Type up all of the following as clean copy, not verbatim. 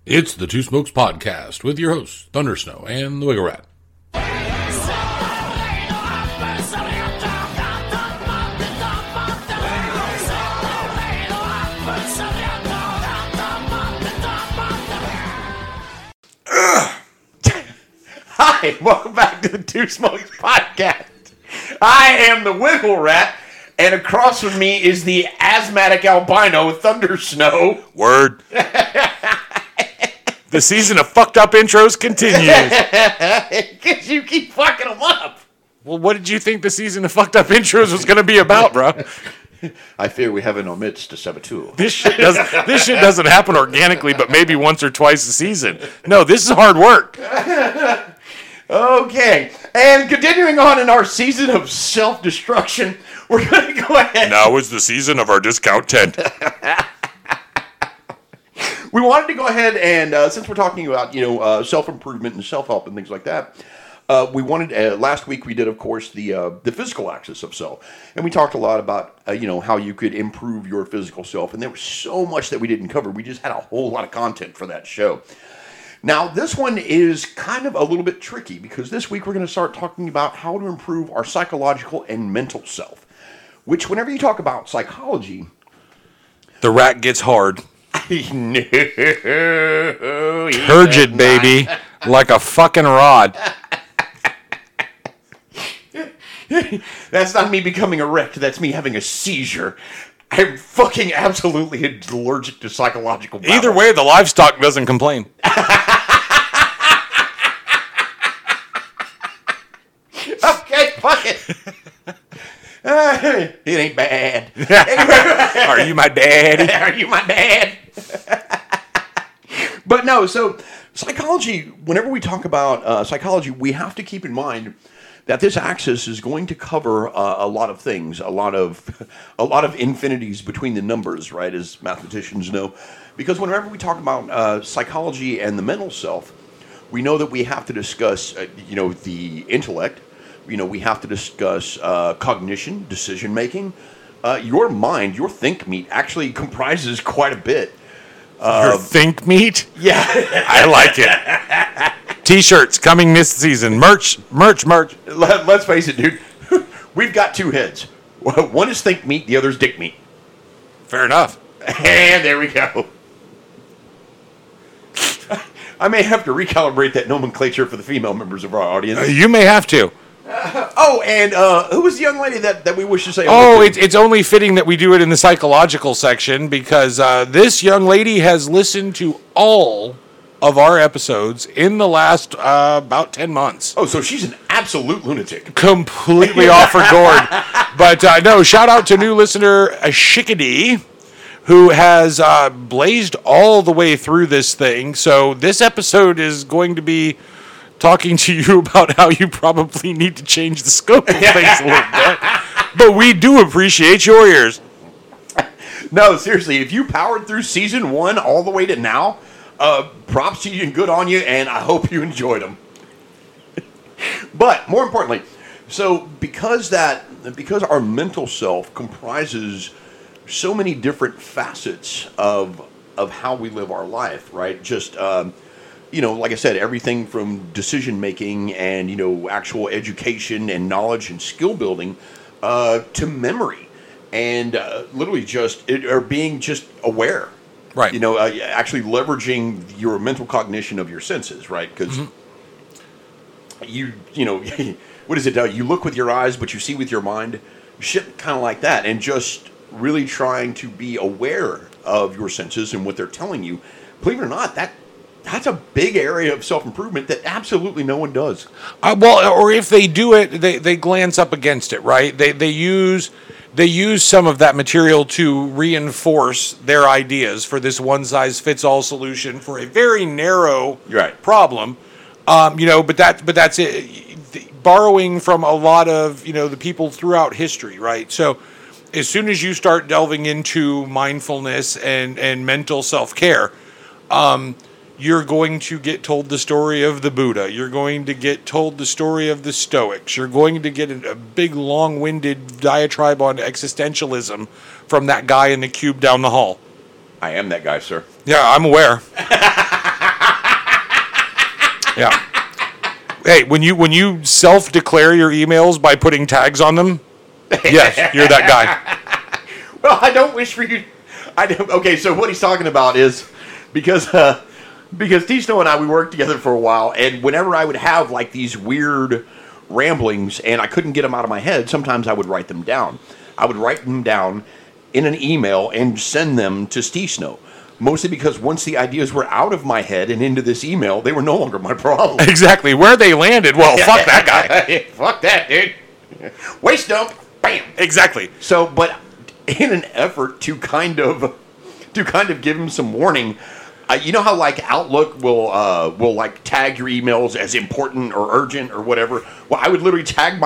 It's the Two Smokes Podcast with your hosts, Thundersnow and the Wiggle Rat. Hi, welcome back to the Two Smokes Podcast. I am the Wiggle Rat, and across from me is the asthmatic albino Thundersnow. Word. The season of fucked up intros continues. Because you keep fucking them up. Well, what did you think the season of fucked up intros was going to be about, bro? I fear we have an omits to saboteur. This shit doesn't happen organically, but maybe once or twice a season. No, this is hard work. Okay, and continuing on in our season of self-destruction, we're going to go ahead. Now is the season of our discount tent. We wanted to go ahead and, since we're talking about, self-improvement and self-help and things like that, we wanted, last week we did, of course, the physical axis of self. And we talked a lot about, how you could improve your physical self. And there was so much that we didn't cover. We just had a whole lot of content for that show. Now, this one is kind of a little bit tricky because this week we're going to start talking about how to improve our psychological and mental self. Which, whenever you talk about psychology... The rat gets hard. No, Turgid, baby. Like a fucking rod. That's not me becoming erect. That's me having a seizure. I'm fucking absolutely allergic to psychological violence. Either way, the livestock doesn't complain. Okay, fuck it. It ain't bad. Are you my daddy? Are you my dad? But no, so psychology, whenever we talk about psychology, we have to keep in mind that this axis is going to cover a lot of things, a lot of infinities between the numbers, right, as mathematicians know. Because whenever we talk about psychology and the mental self, we know that we have to discuss, the intellect. We have to discuss cognition, decision-making. Your mind, your think meat, actually comprises quite a bit. Your think meat? Yeah. I like it. T-shirts coming this season. Merch. Let's face it, dude. We've got two heads. One is think meat, the other is dick meat. Fair enough. And there we go. I may have to recalibrate that nomenclature for the female members of our audience. You may have to. And who was the young lady that we wish to say? Oh, it's only fitting that we do it in the psychological section because this young lady has listened to all of our episodes in the last about 10 months. Oh, so she's an absolute lunatic. Completely off her gourd. But no, shout out to new listener Shikadi, who has blazed all the way through this thing. So this episode is going to be talking to you about how you probably need to change the scope of things a little bit. But we do appreciate your ears. No, seriously, if you powered through season 1 all the way to now, props to you and good on you, and I hope you enjoyed them. But more importantly, so because our mental self comprises so many different facets of how we live our life, right? Just like I said, everything from decision making and actual education and knowledge and skill building to memory and literally being just aware. Right. Actually leveraging your mental cognition of your senses, right? Because what is it? You look with your eyes, but you see with your mind. Shit, kind of like that, and just really trying to be aware of your senses and what they're telling you. Believe it or not, that's a big area of self-improvement that absolutely no one does. Or if they do it, they glance up against it, right? They use some of that material to reinforce their ideas for this one-size-fits-all solution for a very narrow problem. But that's it. Borrowing from a lot of the people throughout history, right? So as soon as you start delving into mindfulness and mental self-care, you're going to get told the story of the Buddha. You're going to get told the story of the Stoics. You're going to get a big, long-winded diatribe on existentialism from that guy in the cube down the hall. I am that guy, sir. Yeah, I'm aware. Yeah. Hey, when you self-declare your emails by putting tags on them, yes, you're that guy. Well, I don't wish for you. Okay, so what he's talking about is because T Snow and I, we worked together for a while, and whenever I would have like these weird ramblings and I couldn't get them out of my head, sometimes I would write them down. I would write them down in an email and send them to T Snow. Mostly because once the ideas were out of my head and into this email, they were no longer my problem. Exactly. Where they landed, well, fuck that guy. Fuck that, dude. Waste dump. Bam. Exactly. So, but in an effort to kind of give him some warning, you know how like Outlook will like tag your emails as important or urgent or whatever. Well, I would literally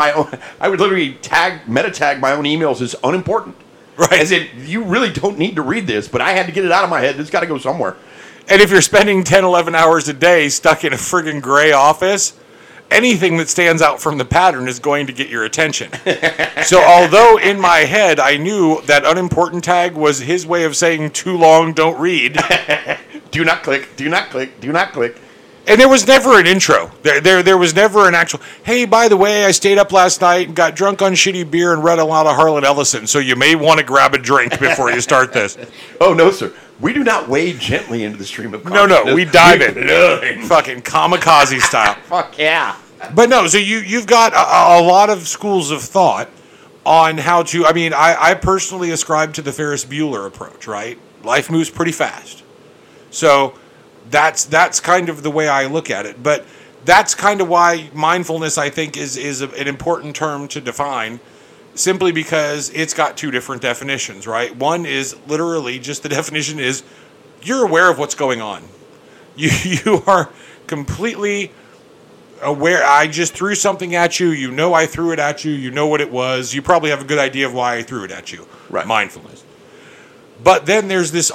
meta tag my own emails as unimportant. Right. As in, you really don't need to read this, but I had to get it out of my head. It's got to go somewhere. And if you're spending 10, 11 hours a day stuck in a friggin' gray office, anything that stands out from the pattern is going to get your attention. So although in my head I knew that unimportant tag was his way of saying too long, don't read. Do not click, do not click, do not click. And there was never an intro. There was never an actual, hey, by the way, I stayed up last night and got drunk on shitty beer and read a lot of Harlan Ellison, so you may want to grab a drink before you start this. Oh, no, sir. We do not wade gently into the stream of consciousness. No, we dive in. Fucking kamikaze style. Fuck yeah. But no, so you've got a lot of schools of thought on how to, I personally ascribe to the Ferris Bueller approach, right? Life moves pretty fast. So that's kind of the way I look at it. But that's kind of why mindfulness, I think, is an important term to define, simply because it's got two different definitions, right? One is literally just the definition is you're aware of what's going on. You are completely aware. I just threw something at you. You know I threw it at you. You know what it was. You probably have a good idea of why I threw it at you. Right. Mindfulness. But then there's this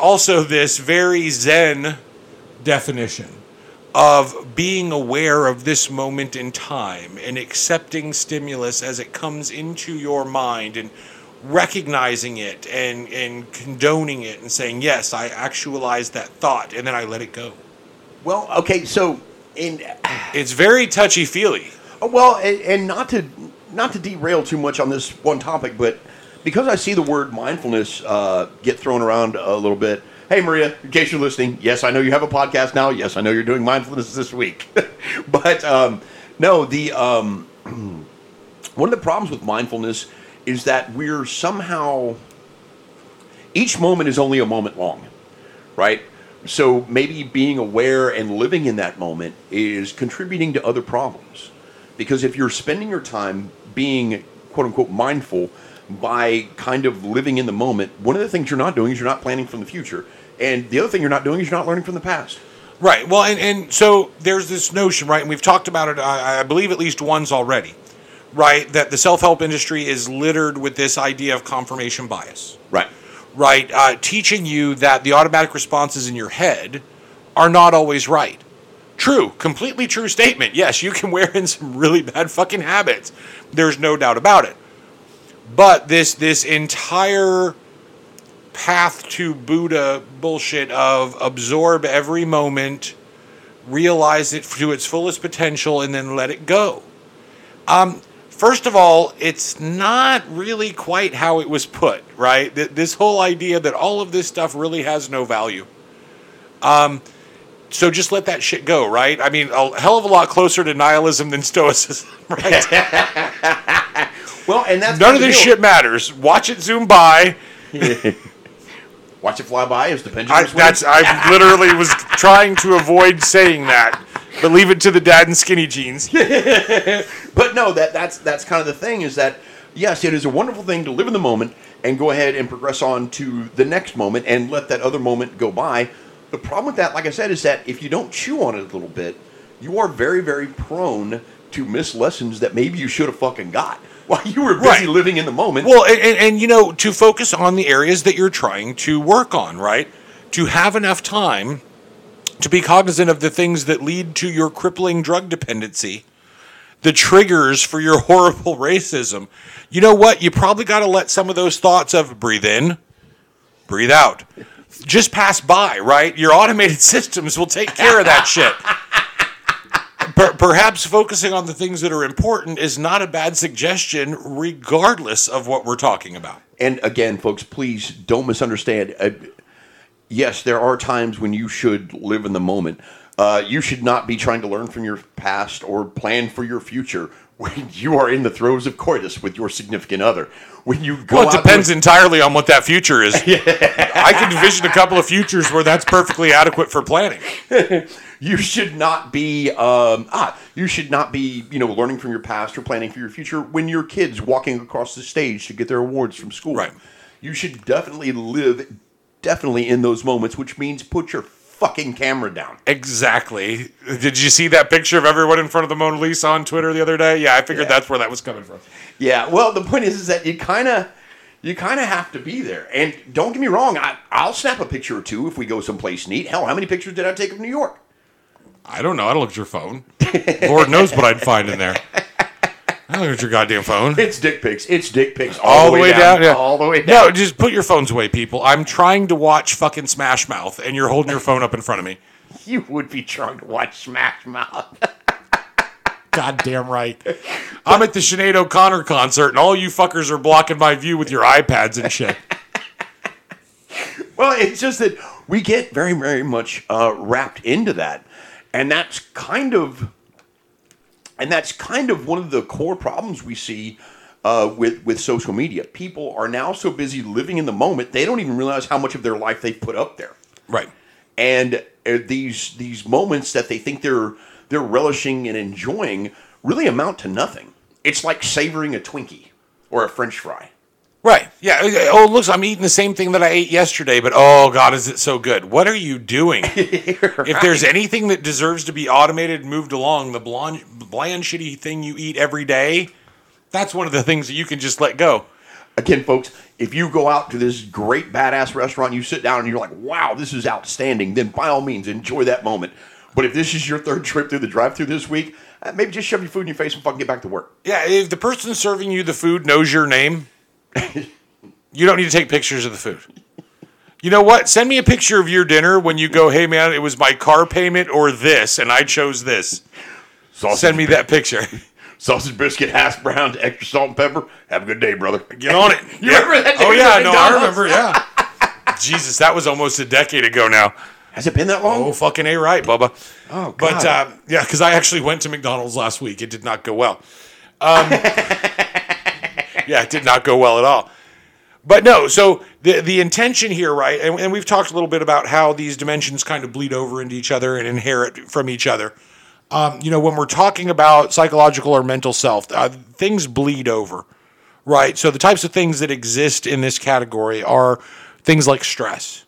very Zen definition of being aware of this moment in time and accepting stimulus as it comes into your mind and recognizing it and condoning it and saying, yes, I actualized that thought, and then I let it go. Well, okay, so it's very touchy-feely. Well, and not to derail too much on this one topic, but because I see the word mindfulness get thrown around a little bit. Hey, Maria, in case you're listening, yes, I know you have a podcast now. Yes, I know you're doing mindfulness this week. But no, one of the problems with mindfulness is that we're somehow, each moment is only a moment long, right? So maybe being aware and living in that moment is contributing to other problems. Because if you're spending your time being, quote unquote, mindful by kind of living in the moment, one of the things you're not doing is you're not planning from the future. And the other thing you're not doing is you're not learning from the past. Right. Well, and so there's this notion, right, and we've talked about it, I believe, at least once already, right, that the self-help industry is littered with this idea of confirmation bias. Right. Right. Teaching you that the automatic responses in your head are not always right. True. Completely true statement. Yes, you can wear in some really bad fucking habits. There's no doubt about it. But this entire path to Buddha bullshit of absorb every moment, realize it to its fullest potential, and then let it go. First of all, it's not really quite how it was put, right? This whole idea that all of this stuff really has no value. So just let that shit go, right? I mean, a hell of a lot closer to nihilism than stoicism, right? Well, and that's none of this shit matters. Watch it zoom by. Watch it fly by as the pendulum swings. I literally was trying to avoid saying that, but leave it to the dad in skinny jeans. But no, that's kind of the thing is that, yes, it is a wonderful thing to live in the moment and go ahead and progress on to the next moment and let that other moment go by. The problem with that, like I said, is that if you don't chew on it a little bit, you are very, very prone to miss lessons that maybe you should have fucking got while you were busy living in the moment. Well, and you know, to focus on the areas that you're trying to work on, right? To have enough time to be cognizant of the things that lead to your crippling drug dependency, the triggers for your horrible racism. You know what? You probably got to let some of those thoughts of breathe in, breathe out, just pass by, right? Your automated systems will take care of that shit. perhaps focusing on the things that are important is not a bad suggestion, regardless of what we're talking about. And again, folks, please don't misunderstand. Yes, there are times when you should live in the moment. You should not be trying to learn from your past or plan for your future when you are in the throes of coitus with your significant other. When you go Well, it depends entirely on what that future is. I can envision a couple of futures where that's perfectly adequate for planning. You should not be learning from your past or planning for your future when your kids walking across the stage to get their awards from school. Right. You should definitely live in those moments, which means put your fucking camera down. Exactly. Did you see that picture of everyone in front of the Mona Lisa on Twitter the other day? Yeah, I figured that's where that was coming from. Yeah, well, the point is that you kind of have to be there. And don't get me wrong, I'll snap a picture or two if we go someplace neat. Hell, how many pictures did I take of New York? I don't know. I don't look at your phone. Lord knows what I'd find in there. I don't look at your goddamn phone. It's dick pics. It's dick pics all the way down. Yeah. All the way down. No, just put your phones away, people. I'm trying to watch fucking Smash Mouth, and you're holding your phone up in front of me. You would be trying to watch Smash Mouth. Goddamn right. I'm at the Sinead O'Connor concert, and all you fuckers are blocking my view with your iPads and shit. Well, it's just that we get very, very much wrapped into that, and that's kind of one of the core problems we see with social media. People are now so busy living in the moment, they don't even realize how much of their life they've put up there. Right. And these moments that they think they're relishing and enjoying really amount to nothing. It's like savoring a Twinkie or a French fry. Right. Yeah. Oh, look, I'm eating the same thing that I ate yesterday, but oh, God, is it so good? What are you doing? Right. If there's anything that deserves to be automated and moved along, the bland, shitty thing you eat every day, that's one of the things that you can just let go. Again, folks, if you go out to this great badass restaurant, you sit down and you're like, wow, this is outstanding, then by all means, enjoy that moment. But if this is your third trip through the drive-thru this week, maybe just shove your food in your face and fucking get back to work. Yeah, if the person serving you the food knows your name, you don't need to take pictures of the food. You know what? Send me a picture of your dinner when you go, hey, man, it was my car payment or this, and I chose this. Send me that picture. Sausage biscuit, hash browns, extra salt and pepper. Have a good day, brother. Get on it. You remember that? Oh, yeah, no, I remember, yeah. Jesus, that was almost a decade ago now. Has it been that long? Oh, fucking A right, Bubba. Oh, God. But, yeah, because I actually went to McDonald's last week. It did not go well. Yeah, it did not go well at all. But no, so the intention here, right, and we've talked a little bit about how these dimensions kind of bleed over into each other and inherit from each other. When we're talking about psychological or mental self, things bleed over, right? So the types of things that exist in this category are things like stress,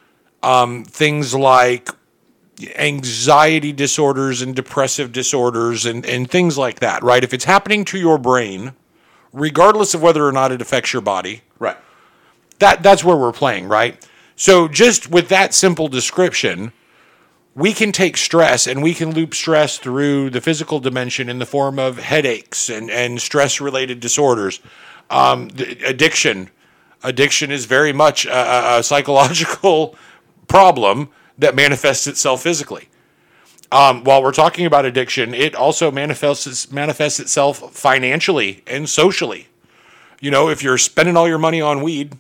things like anxiety disorders and depressive disorders and things like that, right? If it's happening to your brain, regardless of whether or not it affects your body, right? That's where we're playing, right? So just with that simple description, we can take stress and we can loop stress through the physical dimension in the form of headaches and stress-related disorders. Addiction is very much a psychological problem that manifests itself physically. While we're talking about addiction, it also manifests itself financially and socially. You know, if you're spending all your money on weed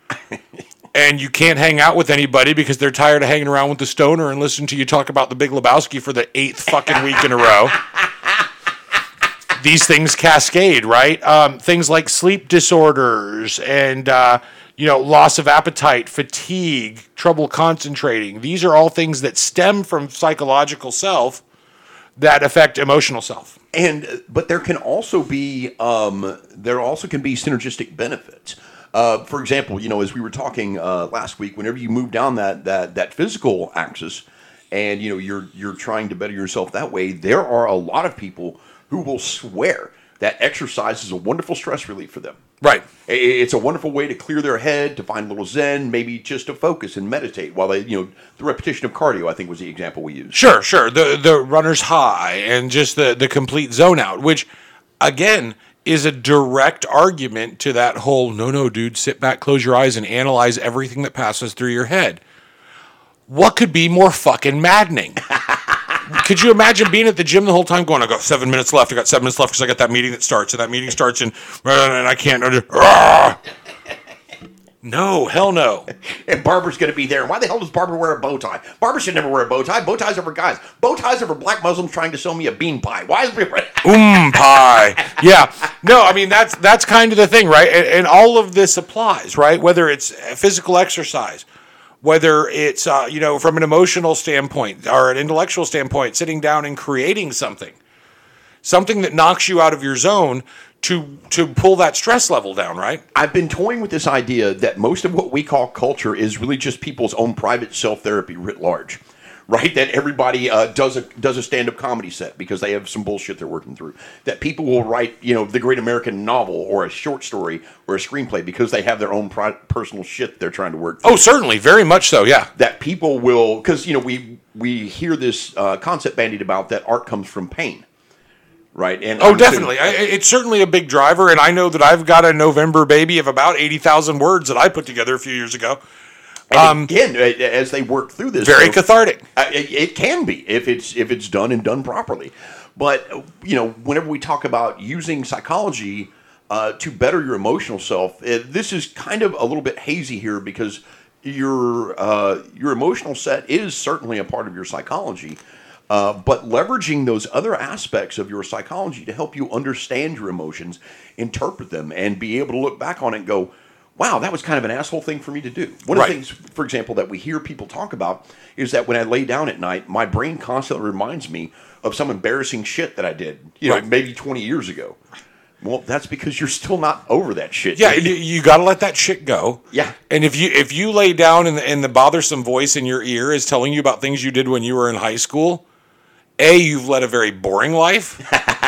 and you can't hang out with anybody because they're tired of hanging around with the stoner and listening to you talk about the Big Lebowski for the 8th fucking week in a row, these things cascade, right? Things like sleep disorders and loss of appetite, fatigue, trouble concentrating. These are all things that stem from psychological self that affect emotional self. But there can also be synergistic benefits. For example, as we were talking last week, whenever you move down that physical axis, and you're trying to better yourself that way, there are a lot of people who will swear that exercise is a wonderful stress relief for them. Right. It's a wonderful way to clear their head, to find a little zen, maybe just to focus and meditate while they, the repetition of cardio, I think was the example we used. Sure. The runner's high and just the complete zone out, which, again, is a direct argument to that whole, no, dude, sit back, close your eyes, and analyze everything that passes through your head. What could be more fucking maddening? Could you imagine being at the gym the whole time going, I got 7 minutes left, I got 7 minutes left because I got that meeting that starts, and that meeting starts and I can't. No, hell no. And Barbara's going to be there. And why the hell does Barbara wear a bow tie? Barbara should never wear a bow tie. Bow ties are for guys. Bow ties are for black Muslims trying to sell me a bean pie. Why is Pie. Yeah. No, I mean, that's kind of the thing, right? And all of this applies, right? Whether it's physical exercise, whether it's, from an emotional standpoint or an intellectual standpoint, sitting down and creating something that knocks you out of your zone to pull that stress level down, right? I've been toying with this idea that most of what we call culture is really just people's own private self-therapy writ large, right? That everybody does a stand-up comedy set because they have some bullshit they're working through. That people will write, the great American novel or a short story or a screenplay because they have their own personal shit they're trying to work through. Oh, certainly. Very much so, yeah. That people will, because, we hear this concept bandied about that art comes from pain. Right. And definitely. It's certainly a big driver. And I know that I've got a November baby of about 80,000 words that I put together a few years ago. And again, as they work through this, very cathartic. It can be if it's done and done properly. But, whenever we talk about using psychology to better your emotional self, this is kind of a little bit hazy here because your emotional set is certainly a part of your psychology. But leveraging those other aspects of your psychology to help you understand your emotions, interpret them, and be able to look back on it and go, wow, that was kind of an asshole thing for me to do. One of the things, for example, that we hear people talk about is that when I lay down at night, my brain constantly reminds me of some embarrassing shit that I did, maybe 20 years ago. Well, that's because you're still not over that shit. Yeah, you got to let that shit go. Yeah. And if you lay down and the bothersome voice in your ear is telling you about things you did when you were in high school, you've led a very boring life,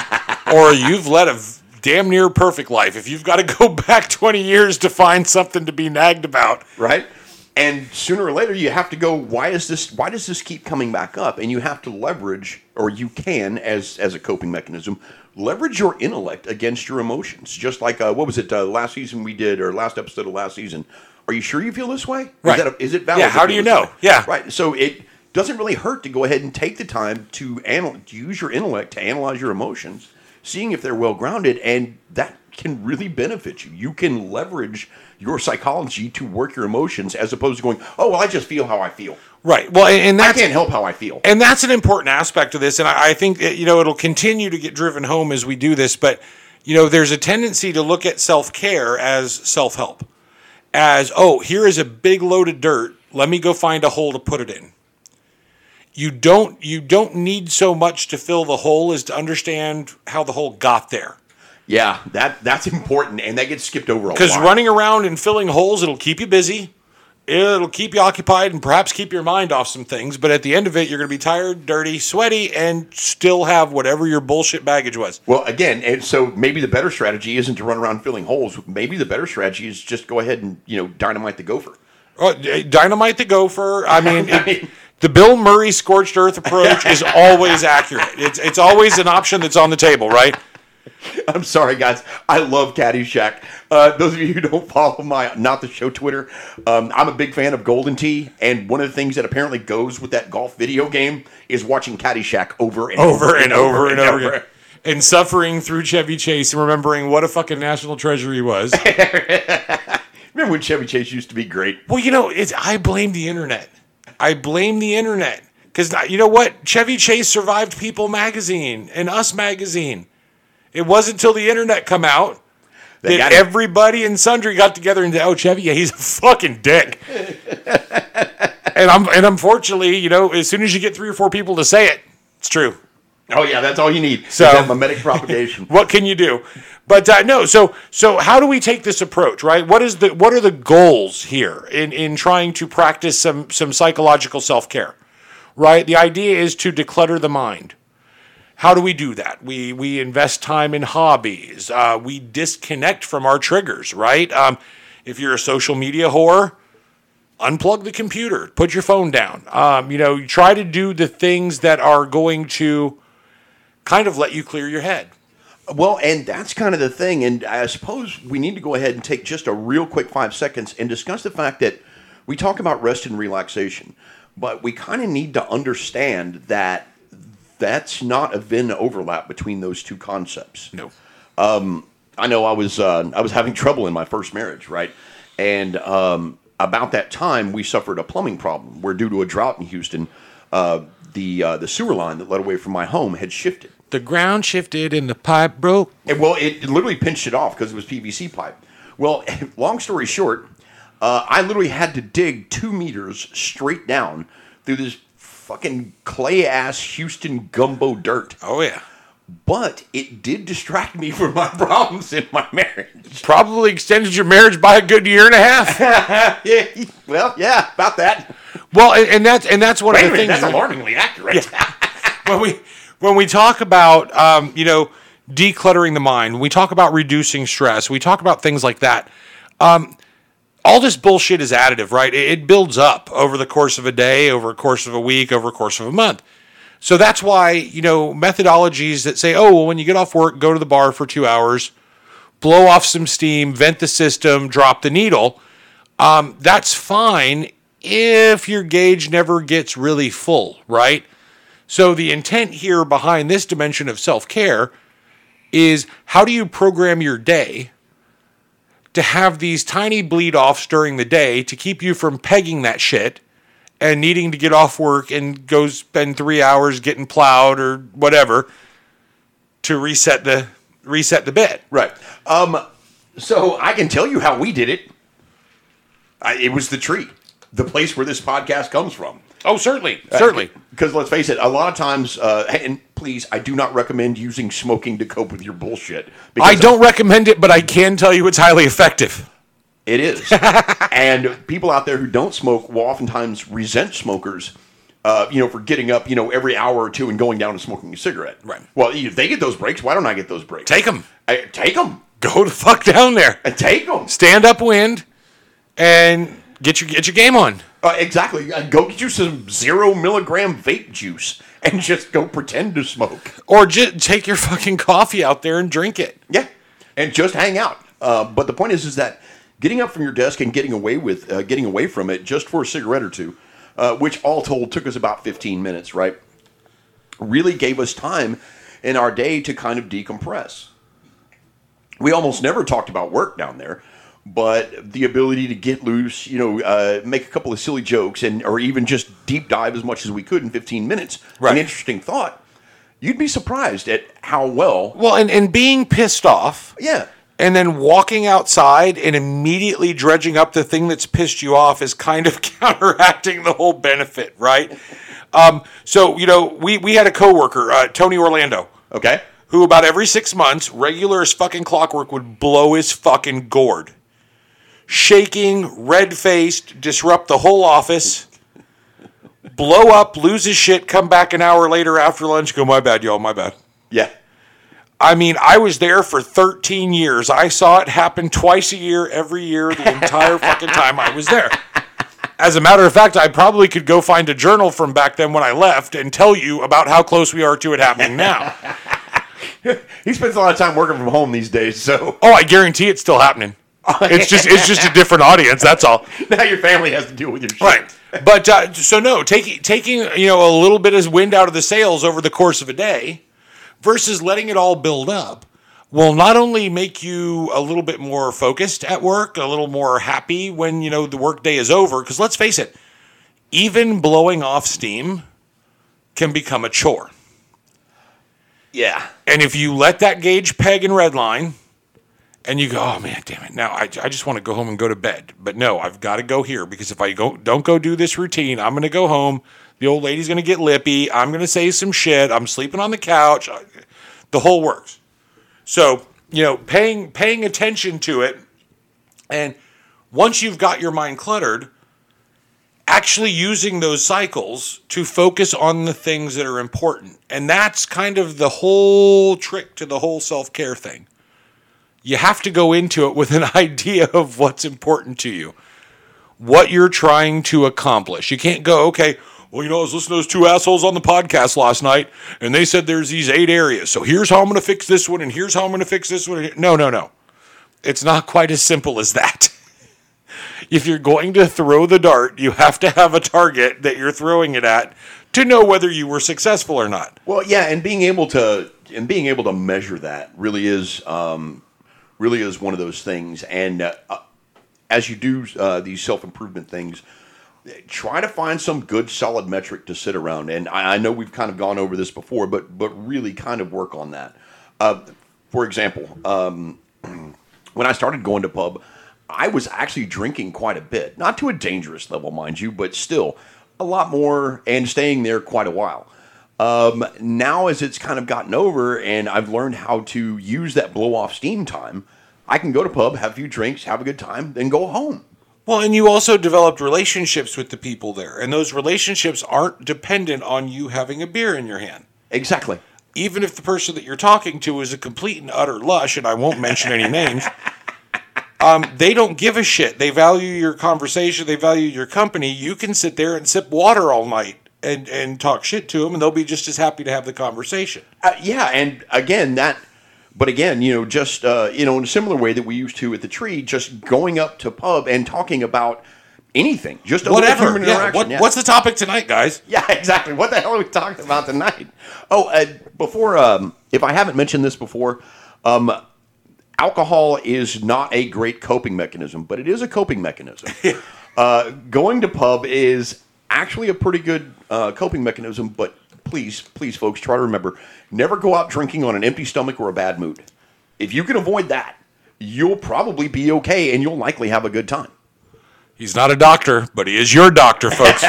or you've led a damn near perfect life. If you've got to go back 20 years to find something to be nagged about. Right. And sooner or later, you have to go, why does this keep coming back up? And you have to leverage, or you can, as a coping mechanism, leverage your intellect against your emotions. Just like, what was it, last season we did, or last episode of last season. Are you sure you feel this way? Right. Is it valid? Yeah, how do you know? Yeah. Right. So it doesn't really hurt to go ahead and take the time to use your intellect to analyze your emotions, seeing if they're well-grounded, and that can really benefit you. You can leverage your psychology to work your emotions as opposed to going, oh, well, I just feel how I feel. Right. Well, and I can't help how I feel. And that's an important aspect of this, and I think it'll continue to get driven home as we do this, but there's a tendency to look at self-care as self-help. As, here is a big load of dirt, let me go find a hole to put it in. You don't need so much to fill the hole as to understand how the hole got there. Yeah, that's important, and that gets skipped over a lot. Because running around and filling holes, it'll keep you busy, it'll keep you occupied, and perhaps keep your mind off some things. But at the end of it, you're going to be tired, dirty, sweaty, and still have whatever your bullshit baggage was. Well, again, and so maybe the better strategy isn't to run around filling holes. Maybe the better strategy is just go ahead and dynamite the gopher. Dynamite the gopher. I mean. The Bill Murray scorched earth approach is always accurate. It's always an option that's on the table, right? I'm sorry, guys. I love Caddyshack. Those of you who don't follow my Not the Show Twitter, I'm a big fan of Golden Tee, and one of the things that apparently goes with that golf video game is watching Caddyshack over and over again. And suffering through Chevy Chase and remembering what a fucking national treasure he was. Remember when Chevy Chase used to be great? Well, I blame the internet. Because you know what? Chevy Chase survived People magazine and Us magazine. It wasn't until the internet come out that everybody and sundry got together and said, Chevy, he's a fucking dick. and unfortunately, as soon as you get 3 or 4 people to say it, it's true. Oh yeah, that's all you need. So mimetic propagation. What can you do? But no. So how do we take this approach? Right? What are the goals here in trying to practice some psychological self-care? Right. The idea is to declutter the mind. How do we do that? We invest time in hobbies. We disconnect from our triggers. Right. If you're a social media whore, unplug the computer. Put your phone down. You try to do the things that are going to kind of let you clear your head. Well, and that's kind of the thing. And I suppose we need to go ahead and take just a real quick 5 seconds and discuss the fact that we talk about rest and relaxation, but we kind of need to understand that that's not a Venn overlap between those two concepts. No. I know I was having trouble in my first marriage, right? And about that time, we suffered a plumbing problem where, due to a drought in Houston, the sewer line that led away from my home had shifted. The ground shifted and the pipe broke. And, well, it literally pinched it off because it was PVC pipe. Well, long story short, I literally had to dig 2 meters straight down through this fucking clay-ass Houston gumbo dirt. Oh, yeah. But it did distract me from my problems in my marriage. Probably extended your marriage by a good year and a half. Yeah, well, yeah, about that. Well, and that's one of the things. That's alarmingly accurate. Yeah. When we talk about decluttering the mind, when we talk about reducing stress, we talk about things like that. All this bullshit is additive, right? It builds up over the course of a day, over a course of a week, over a course of a month. So that's why, methodologies that say, oh, well, when you get off work, go to the bar for 2 hours, blow off some steam, vent the system, drop the needle. That's fine if your gauge never gets really full, right? So the intent here behind this dimension of self-care is, how do you program your day to have these tiny bleed-offs during the day to keep you from pegging that shit and needing to get off work and go spend 3 hours getting plowed or whatever to reset the bed. Right. So I can tell you how we did it. It was the tree, the place where this podcast comes from. Oh, certainly. Because let's face it, a lot of times, and please, I do not recommend using smoking to cope with your bullshit. I don't recommend it, but I can tell you it's highly effective. It is. And people out there who don't smoke will oftentimes resent smokers, for getting up, every hour or two and going down and smoking a cigarette. Right. Well, if they get those breaks, why don't I get those breaks? Take them. Take them. Go the fuck down there. And take them. Stand upwind and get your game on. Exactly. Go get you some 0 milligram vape juice and just go pretend to smoke. Or just take your fucking coffee out there and drink it. Yeah. And just hang out. But the point is that getting up from your desk and getting away from it just for a cigarette or two, which all told took us about 15 minutes, right, really gave us time in our day to kind of decompress. We almost never talked about work down there, but the ability to get loose, make a couple of silly jokes or even just deep dive as much as we could in 15 minutes. Right. An interesting thought. You'd be surprised at how well. Well, and being pissed off. Yeah. And then walking outside and immediately dredging up the thing that's pissed you off is kind of counteracting the whole benefit, right? So, we had a coworker, Tony Orlando. Okay. Who about every 6 months, regular as fucking clockwork, would blow his fucking gourd. Shaking, red-faced, disrupt the whole office, blow up, lose his shit, come back an hour later after lunch, go, my bad, y'all, my bad. Yeah. I mean, I was there for 13 years. I saw it happen twice a year, every year, the entire fucking time I was there. As a matter of fact, I probably could go find a journal from back then when I left and tell you about how close we are to it happening now. He spends a lot of time working from home these days, so. Oh, I guarantee it's still happening. It's just a different audience. That's all. Now your family has to deal with your shit. Right. But taking a little bit of wind out of the sails over the course of a day, versus letting it all build up, will not only make you a little bit more focused at work, a little more happy when the work day is over. Because let's face it, even blowing off steam can become a chore. Yeah. And if you let that gauge peg and redline. And you go, oh man, damn it! Now I just want to go home and go to bed. But no, I've got to go here because if I don't go do this routine, I'm going to go home. The old lady's going to get lippy. I'm going to say some shit. I'm sleeping on the couch. The whole works. So paying attention to it, and once you've got your mind cluttered, actually using those cycles to focus on the things that are important, and that's kind of the whole trick to the whole self-care thing. You have to go into it with an idea of what's important to you, what you're trying to accomplish. You can't go, okay, well, I was listening to those 2 assholes on the podcast last night, and they said there's these 8 areas. So here's how I'm going to fix this one, and here's how I'm going to fix this one. No. It's not quite as simple as that. If you're going to throw the dart, you have to have a target that you're throwing it at to know whether you were successful or not. Well, yeah, and being able to measure that really is one of those things. And as you do these self-improvement things, try to find some good solid metric to sit around. And I know we've kind of gone over this before, but really kind of work on that. For example, when I started going to pub, I was actually drinking quite a bit. Not to a dangerous level, mind you, but still a lot more, and staying there quite a while. Now, as it's kind of gotten over and I've learned how to use that blow-off steam time, I can go to pub, have a few drinks, have a good time, then go home. Well, and you also developed relationships with the people there, and those relationships aren't dependent on you having a beer in your hand. Exactly. Even if the person that you're talking to is a complete and utter lush, and I won't mention any names, they don't give a shit. They value your conversation. They value your company. You can sit there and sip water all night and talk shit to them, and they'll be just as happy to have the conversation. Yeah, and again, just in a similar way that we used to at the Tree, just going up to pub and talking about anything, just whatever. Human interaction. What's the topic tonight, guys? Yeah, exactly. What the hell are we talking about tonight? Oh, before, if I haven't mentioned this before, alcohol is not a great coping mechanism, but it is a coping mechanism. Going to pub is actually a pretty good coping mechanism, but please, folks, try to remember, never go out drinking on an empty stomach or a bad mood. If you can avoid that, you'll probably be okay, and you'll likely have a good time. He's not a doctor, but he is your doctor, folks.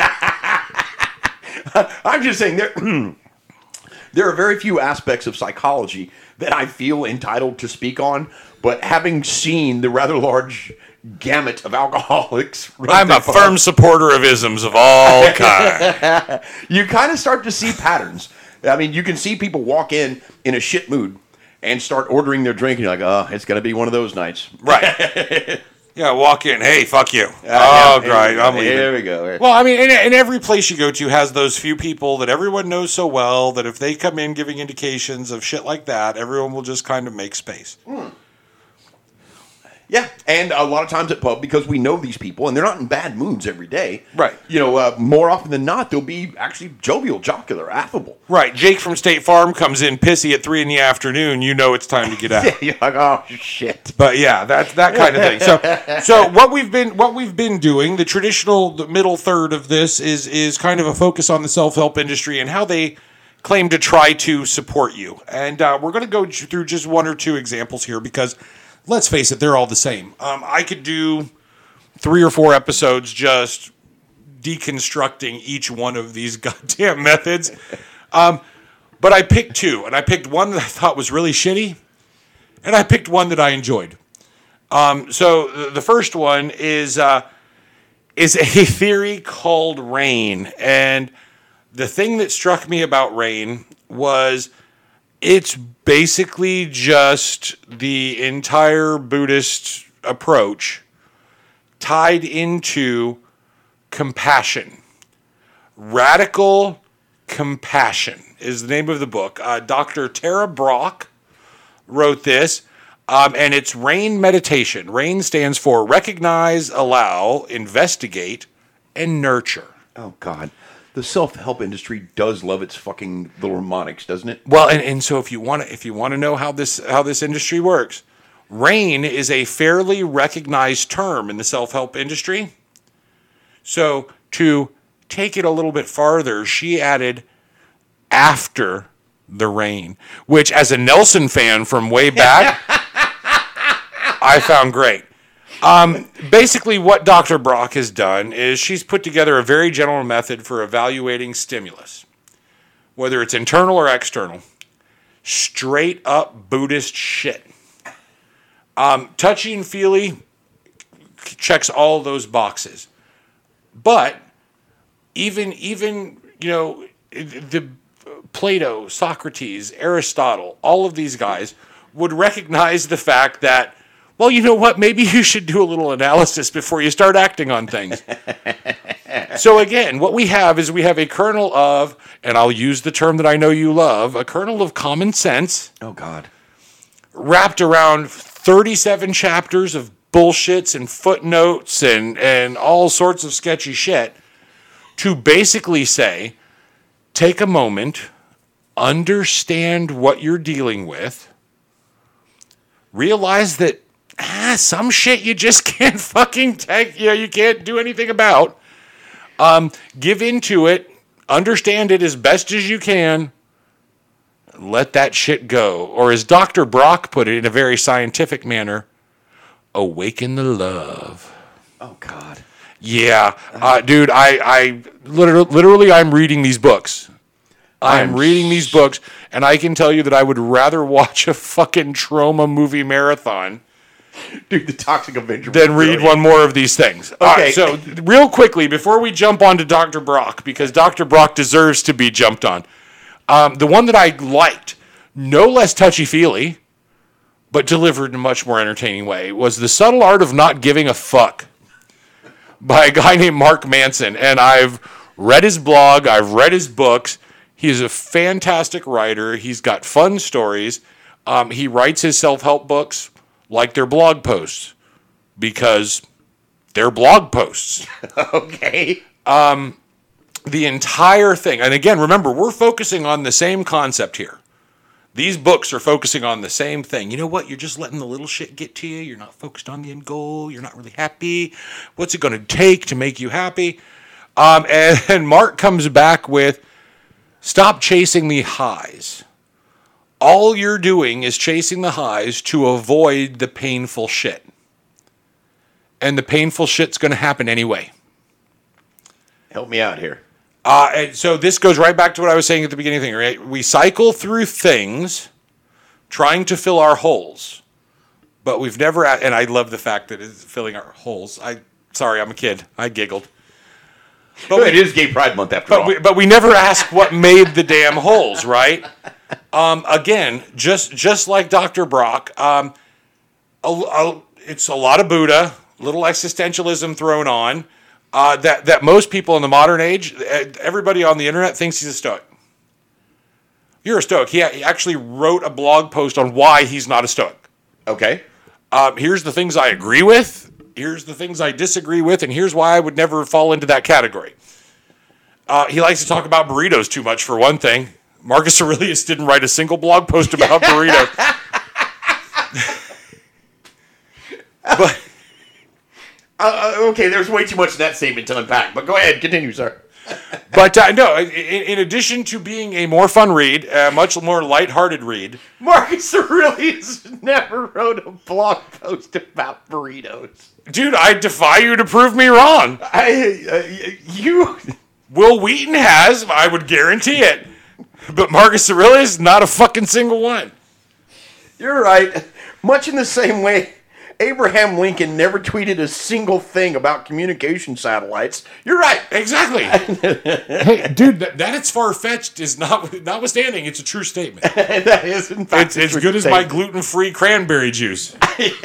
I'm just saying there are very few aspects of psychology that I feel entitled to speak on, but having seen the rather large gamut of alcoholics, I'm a firm supporter of isms of all kinds. You kind of start to see patterns. I mean, you can see people walk in a shit mood and start ordering their drink, and you're like, oh, it's going to be one of those nights. Right. Yeah, walk in. Hey, fuck you. Great. I'm leaving. Here we go. Well, I mean, and every place you go to has those few people that everyone knows so well that if they come in giving indications of shit like that, everyone will just kind of make space. Yeah, and a lot of times at pub, because we know these people, and they're not in bad moods every day. Right. More often than not, they'll be actually jovial, jocular, affable. Right. Jake from State Farm comes in pissy at 3 PM. You know it's time to get out. Yeah, you're like, oh shit. But yeah, that's that kind of thing. So what we've been doing, the middle third of this is kind of a focus on the self-help industry and how they claim to try to support you. And we're going to go through just one or two examples here because, let's face it, they're all the same. I could do 3 or 4 episodes just deconstructing each one of these goddamn methods. But I picked 2, and I picked one that I thought was really shitty, and I picked one that I enjoyed. So the first one is a theory called RAIN, and the thing that struck me about RAIN was it's basically just the entire Buddhist approach tied into compassion. Radical Compassion is the name of the book. Dr. Tara Brach wrote this, and it's RAIN meditation. RAIN stands for Recognize, Allow, Investigate, and Nurture. Oh, God. The self-help industry does love its fucking little mnemonics, doesn't it? Well, and so if you want to know how this industry works, RAIN is a fairly recognized term in the self-help industry. So to take it a little bit farther, she added after the rain, which as a Nelson fan from way back, I found great. Basically, what Dr. Brach has done is she's put together a very general method for evaluating stimulus, whether it's internal or external. Straight up Buddhist shit. Touchy and feely checks all those boxes. But even the Plato, Socrates, Aristotle, all of these guys would recognize the fact that, well, you know what? Maybe you should do a little analysis before you start acting on things. So again, what we have is we have a kernel of, and I'll use the term that I know you love, a kernel of common sense. Oh, God. Wrapped around 37 chapters of bullshits and footnotes and all sorts of sketchy shit to basically say take a moment, understand what you're dealing with, realize that some shit you just can't fucking take, you can't do anything about. Give into it, understand it as best as you can, let that shit go. Or as Dr. Brock put it in a very scientific manner, awaken the love. Oh, God. Yeah. Dude, I literally, I'm reading these books. I'm reading these books, and I can tell you that I would rather watch a fucking trauma movie marathon Dude, the Toxic Avenger. than read one more of these things. Okay. All right, so real quickly, before we jump on to Dr. Brock, because Dr. Brock deserves to be jumped on, the one that I liked, no less touchy-feely, but delivered in a much more entertaining way, was The Subtle Art of Not Giving a Fuck by a guy named Mark Manson. And I've read his blog, I've read his books. He is a fantastic writer. He's got fun stories. He writes his self-help books like they're blog posts because they're blog posts. Okay. The entire thing, and again, remember, we're focusing on the same concept here. These books are focusing on the same thing. You know what? You're just letting the little shit get to you. You're not focused on the end goal. You're not really happy. What's it going to take to make you happy? And Mark comes back with, stop chasing the highs. All you're doing is chasing the highs to avoid the painful shit. And the painful shit's going to happen anyway. Help me out here. And so this goes right back to what I was saying at the beginning of the thing, right? We cycle through things trying to fill our holes. But we've never, and I love the fact that it's filling our holes. Sorry, I'm a kid. I giggled. But it is Gay Pride Month after all. But we never ask what made the damn holes, right? Again, just like Dr. Brock, it's a lot of Buddha, little existentialism thrown on. That most people in the modern age, everybody on the internet thinks he's a Stoic. You're a Stoic. He actually wrote a blog post on why he's not a Stoic. Okay. Here's the things I agree with. Here's the things I disagree with, and here's why I would never fall into that category. He likes to talk about burritos too much, for one thing. Marcus Aurelius didn't write a single blog post about burritos. But okay, there's way too much of that statement to unpack, but go ahead, continue, sir. But no, in addition to being a more fun read, a much more lighthearted read, Marcus Aurelius never wrote a blog post about burritos. dude, I defy you to prove me wrong. You... Will Wheaton has, I would guarantee it. But Marcus Aurelius, not a fucking single one. You're right. Much in the same way, Abraham Lincoln never tweeted a single thing about communication satellites. You're right. Exactly. Hey, dude, that it's far-fetched is notwithstanding, it's a true statement. That is, in fact, It's as good as my gluten-free cranberry juice.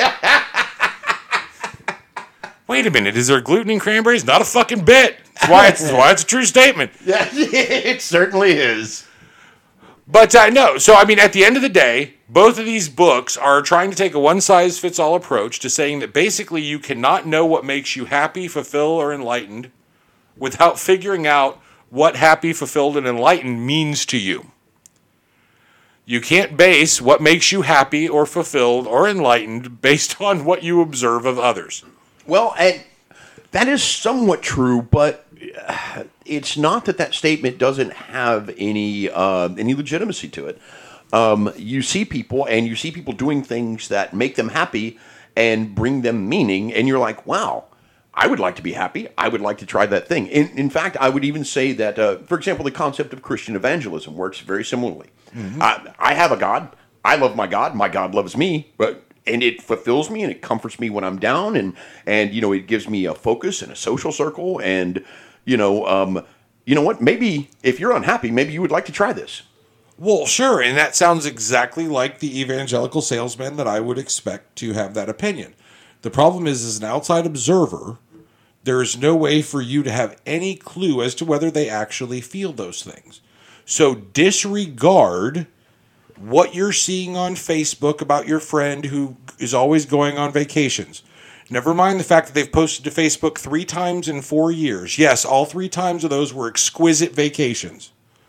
Wait a minute, is there gluten in cranberries? Not a fucking bit. That's why it's a true statement. Yeah, it certainly is. But no, so I mean, at the end of the day, both of these books are trying to take a one-size-fits-all approach to saying that basically you cannot know what makes you happy, fulfilled, or enlightened without figuring out what happy, fulfilled, and enlightened means to you. You can't base what makes you happy or fulfilled or enlightened based on what you observe of others. Well, and that is somewhat true, but it's not that statement doesn't have any legitimacy to it. You see people doing things that make them happy and bring them meaning, and you're like, wow, I would like to be happy. I would like to try that thing. In fact, I would even say that, for example, the concept of Christian evangelism works very similarly. Mm-hmm. I have a God. I love my God. My God loves me, and it fulfills me and it comforts me when I'm down, and it gives me a focus and a social circle, and you know what? Maybe if you're unhappy, maybe you would like to try this. Well, sure, and that sounds exactly like the evangelical salesman that I would expect to have that opinion. The problem is, as an outside observer, there is no way for you to have any clue as to whether they actually feel those things. So disregard what you're seeing on Facebook about your friend who is always going on vacations. Never mind the fact that they've posted to Facebook 3 times in 4 years. Yes, all 3 times of those were exquisite vacations.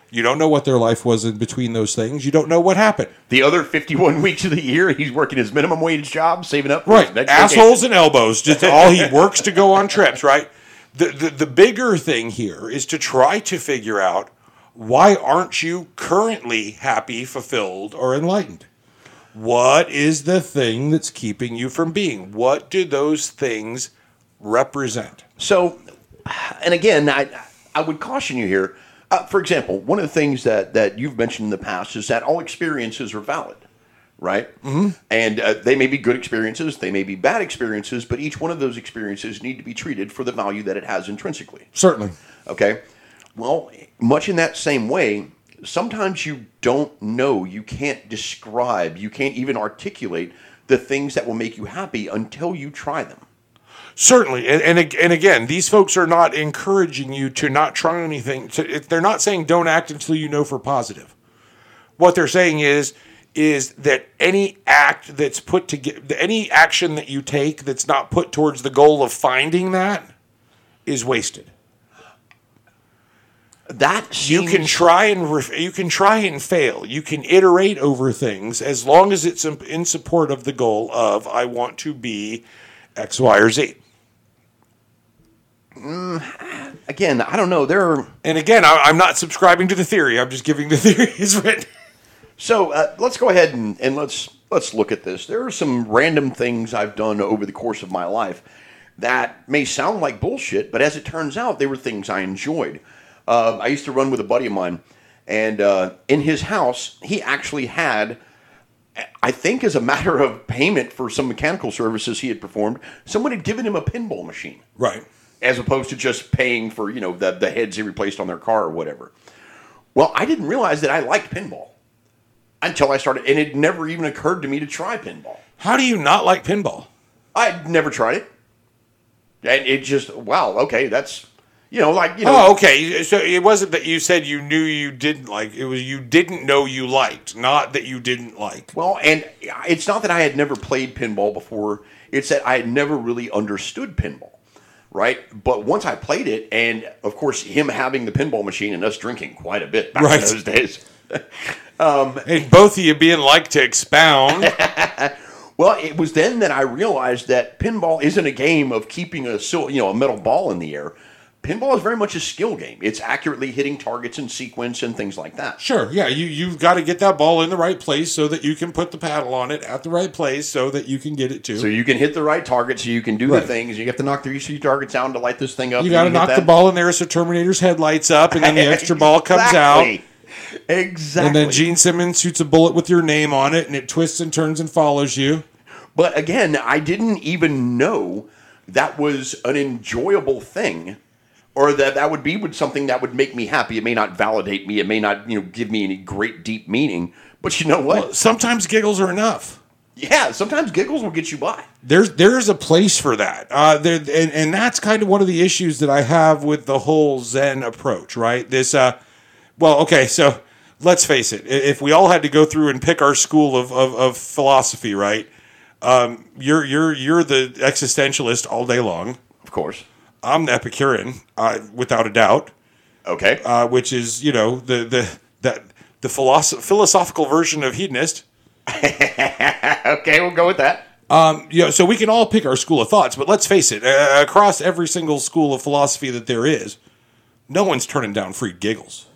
You don't know what their life was in between those things. You don't know what happened. The other 51 weeks of the year, he's working his minimum wage job, saving up for Right. his next Assholes vacation. and elbows. Just all he works to go on trips, right? The bigger thing here is to try to figure out, why aren't you currently happy, fulfilled, or enlightened? What is the thing that's keeping you from being? What do those things represent? So, and again, I would caution you here. For example, one of the things that you've mentioned in the past is that all experiences are valid, right? Mm-hmm. And they may be good experiences, they may be bad experiences, but each one of those experiences need to be treated for the value that it has intrinsically. Certainly. Okay? Well, much in that same way, sometimes you don't know, you can't describe, you can't even articulate the things that will make you happy until you try them. Certainly, and again, these folks are not encouraging you to not try anything. They're not saying don't act until you know for positive. What they're saying is that any act that's put together, any action that you take that's not put towards the goal of finding that, is wasted. That seems... You can try and fail. You can iterate over things as long as it's in support of the goal of, I want to be X, Y, or Z. Again, I don't know. And again, I'm not subscribing to the theory. I'm just giving the theory as written. So let's go ahead and let's look at this. There are some random things I've done over the course of my life that may sound like bullshit, but as it turns out, they were things I enjoyed. I used to run with a buddy of mine, and in his house, he actually had, I think as a matter of payment for some mechanical services he had performed, someone had given him a pinball machine. Right. As opposed to just paying for, the heads he replaced on their car or whatever. Well, I didn't realize that I liked pinball until I started, and it never even occurred to me to try pinball. How do you not like pinball? I'd never tried it. And it just, wow, okay, that's, Oh, okay. So it wasn't that you said you knew you didn't like. It was you didn't know you liked, not that you didn't like. Well, and it's not that I had never played pinball before. It's that I had never really understood pinball. Right? But once I played it, and of course, him having the pinball machine and us drinking quite a bit back in those days. And both of you being like to expound. Well, it was then that I realized that pinball isn't a game of keeping a metal ball in the air. Pinball is very much a skill game. It's accurately hitting targets in sequence and things like that. Sure, yeah. You've got to get that ball in the right place so that you can put the paddle on it at the right place so that you can get it to. So you can hit the right target so you can do the things. You have to knock the ECU targets down to light this thing up. You got to knock the ball in there so Terminator's head lights up and then the extra ball comes out. Exactly. And then Gene Simmons shoots a bullet with your name on it and it twists and turns and follows you. But again, I didn't even know that was an enjoyable thing. Or that would be something that would make me happy. It may not validate me. It may not, give me any great deep meaning. But you know what? Well, sometimes giggles are enough. Yeah, sometimes giggles will get you by. There's a place for that. And that's kind of one of the issues that I have with the whole Zen approach, right? So let's face it. If we all had to go through and pick our school of philosophy, right? You're the existentialist all day long. Of course. I'm the Epicurean, without a doubt. Okay. Which is, the philosophical version of hedonist. Okay, we'll go with that. So we can all pick our school of thoughts, but let's face it, across every single school of philosophy that there is, no one's turning down free giggles.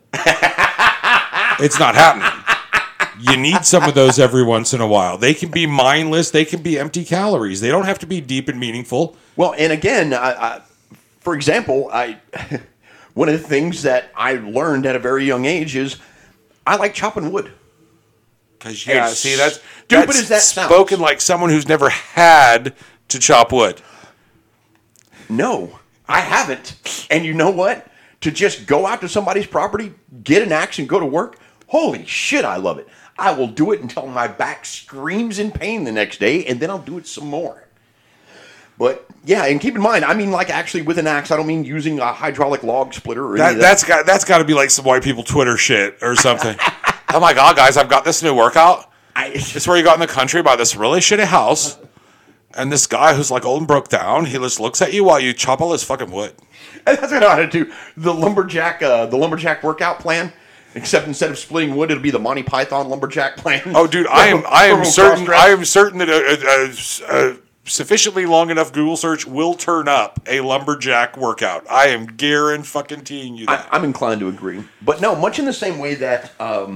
It's not happening. You need some of those every once in a while. They can be mindless. They can be empty calories. They don't have to be deep and meaningful. Well, and again, for example, one of the things that I learned at a very young age is I like chopping wood. Because that's stupid as that sounds. Spoken like someone who's never had to chop wood. No, I haven't. And you know what? To just go out to somebody's property, get an axe, and go to work. Holy shit, I love it. I will do it until my back screams in pain the next day, and then I'll do it some more. But yeah, and keep in mind, I mean, like actually with an axe, I don't mean using a hydraulic log splitter or anything. That's got to be like some white people Twitter shit or something. Oh my god, guys, I've got this new workout. It's where you got in the country by this really shitty house, and this guy who's like old and broke down, he just looks at you while you chop all this fucking wood. And that's what I know how to do. The lumberjack workout plan. Except instead of splitting wood, it'll be the Monty Python lumberjack plan. Oh, dude, I am certain that a sufficiently long enough Google search will turn up a lumberjack workout. I am guaranteeing you that. I'm inclined to agree. But no, much in the same way that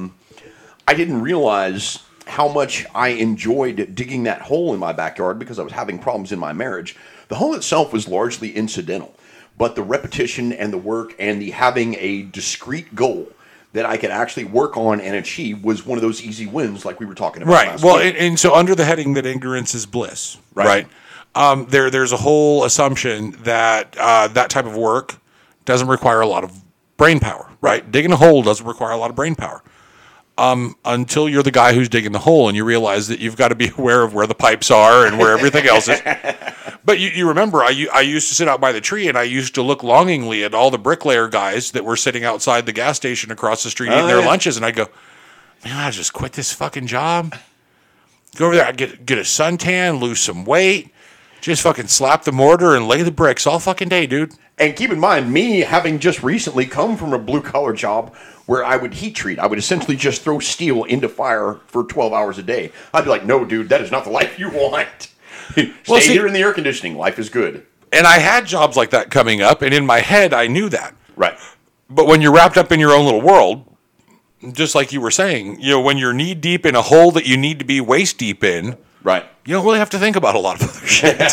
I didn't realize how much I enjoyed digging that hole in my backyard because I was having problems in my marriage. The hole itself was largely incidental, but the repetition and the work and the having a discrete goal that I could actually work on and achieve was one of those easy wins like we were talking about Right. last Well, week. and so under the heading that ignorance is bliss, right? There's a whole assumption that that type of work doesn't require a lot of brain power, right? Digging a hole doesn't require a lot of brain power. Until you're the guy who's digging the hole and you realize that you've got to be aware of where the pipes are and where everything else is. But you remember, I used to sit out by the tree and I used to look longingly at all the bricklayer guys that were sitting outside the gas station across the street eating their lunches. And I go, man, I just quit this fucking job. Go over there, get a suntan, lose some weight, just fucking slap the mortar and lay the bricks all fucking day, dude. And keep in mind, me having just recently come from a blue-collar job where I would heat treat. I would essentially just throw steel into fire for 12 hours a day. I'd be like, no, dude, that is not the life you want. Stay here in the air conditioning. Life is good. And I had jobs like that coming up, and in my head, I knew that. Right. But when you're wrapped up in your own little world, just like you were saying, when you're knee deep in a hole that you need to be waist deep in, right, you don't really have to think about a lot of other shit.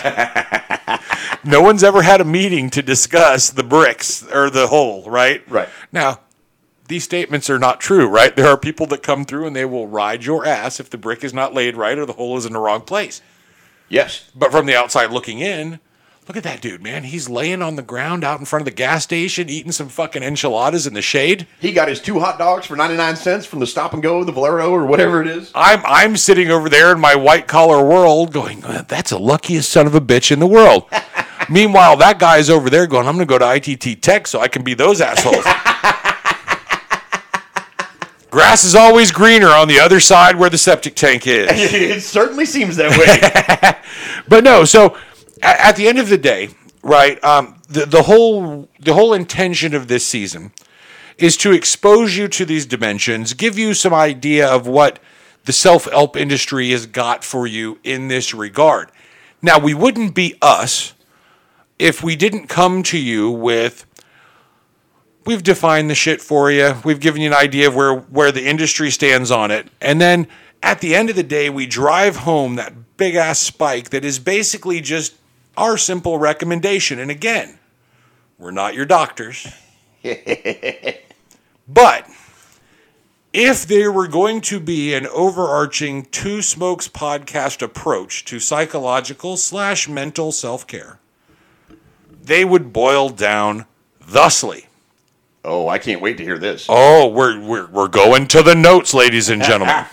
No one's ever had a meeting to discuss the bricks or the hole, right? Right. Now, these statements are not true, right? There are people that come through and they will ride your ass if the brick is not laid right or the hole is in the wrong place. Yes. But from the outside looking in, look at that dude, man. He's laying on the ground out in front of the gas station eating some fucking enchiladas in the shade. He got his 2 hot dogs for 99 cents from the Stop and Go, the Valero, or whatever it is. I'm sitting over there in my white collar world going, that's the luckiest son of a bitch in the world. Meanwhile, that guy's over there going, I'm going to go to ITT Tech so I can be those assholes. Grass is always greener on the other side where the septic tank is. It certainly seems that way. But no, so at the end of the day, right, the whole intention of this season is to expose you to these dimensions, give you some idea of what the self-help industry has got for you in this regard. Now, we wouldn't be us if we didn't come to you with, we've defined the shit for you, we've given you an idea of where the industry stands on it, and then at the end of the day, we drive home that big-ass spike that is basically just our simple recommendation. And again, we're not your doctors. But if there were going to be an overarching Two Smokes podcast approach to psychological/mental self-care, they would boil down thusly. Oh, I can't wait to hear this. Oh, we're going to the notes, ladies and gentlemen.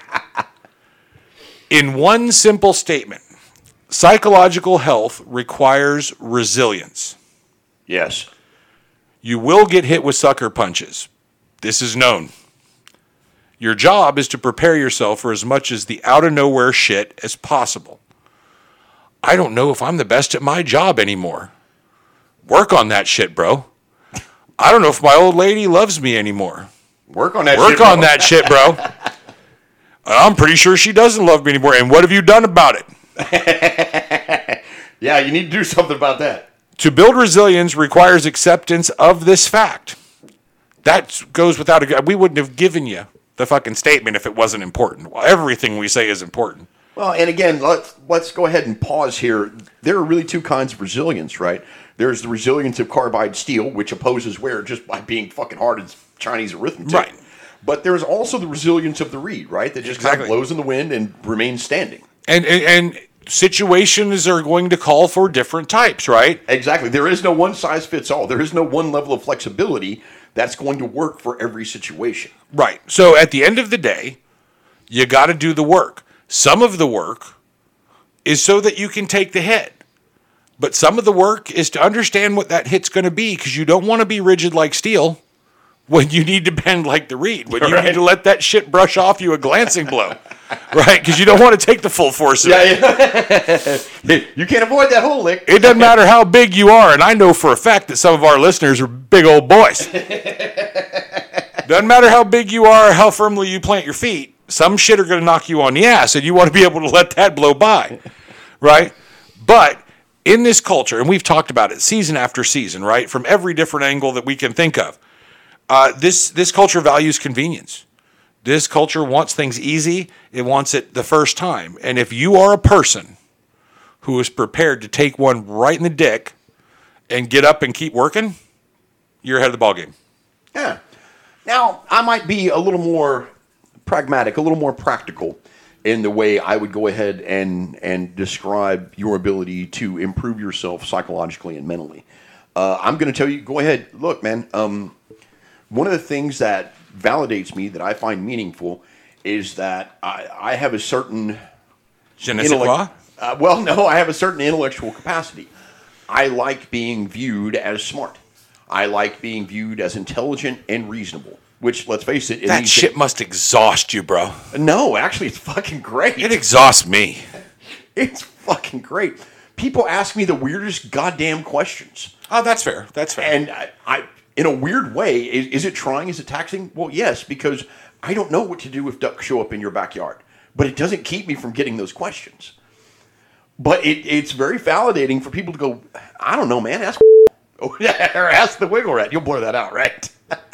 In one simple statement, psychological health requires resilience. Yes. You will get hit with sucker punches. This is known. Your job is to prepare yourself for as much as the out-of-nowhere shit as possible. I don't know if I'm the best at my job anymore. Work on that shit, bro. I don't know if my old lady loves me anymore. Work on that shit, bro. Work on bro. that shit, bro. I'm pretty sure she doesn't love me anymore. And what have you done about it? Yeah, you need to do something about that. To build resilience requires acceptance of this fact. That goes without a... We wouldn't have given you the fucking statement if it wasn't important. Well, everything we say is important. Well, and again, let's go ahead and pause here. There are really 2 kinds of resilience, right? There's the resilience of carbide steel, which opposes wear just by being fucking hard as Chinese arithmetic. Right. But there's also the resilience of the reed, right? That just kind of blows in the wind and remains standing. And situations are going to call for different types, right? Exactly. There is no one size fits all. There is no one level of flexibility that's going to work for every situation. Right. So at the end of the day, you got to do the work. Some of the work is so that you can take the hit. But some of the work is to understand what that hit's going to be, because you don't want to be rigid like steel when you need to bend like the reed, when you need to let that shit brush off you a glancing blow, right? Because you don't want to take the full force of it. Yeah. You can't avoid that whole lick. It doesn't matter how big you are, and I know for a fact that some of our listeners are big old boys. They're Doesn't matter how big you are or how firmly you plant your feet, some shit are going to knock you on the ass, and you want to be able to let that blow by, right? But in this culture, and we've talked about it season after season, right, from every different angle that we can think of, this culture values convenience. This culture wants things easy. It wants it the first time. And if you are a person who is prepared to take one right in the dick and get up and keep working, you're ahead of the ballgame. Yeah. Now, I might be a little more pragmatic, a little more practical in the way I would go ahead and describe your ability to improve yourself psychologically and mentally. I'm going to tell you, go ahead. Look, man, one of the things that validates me that I find meaningful is that I have a certain... Je ne sais quoi? I have a certain intellectual capacity. I like being viewed as smart. I like being viewed as intelligent and reasonable, which, let's face it... That shit must exhaust you, bro. No, actually, it's fucking great. It exhausts me. It's fucking great. People ask me the weirdest goddamn questions. Oh, that's fair. That's fair. And I in a weird way, is it trying? Is it taxing? Well, yes, because I don't know what to do if ducks show up in your backyard. But it doesn't keep me from getting those questions. But it's very validating for people to go, I don't know, man, ask or ask the wiggle rat. You'll blur that out, right?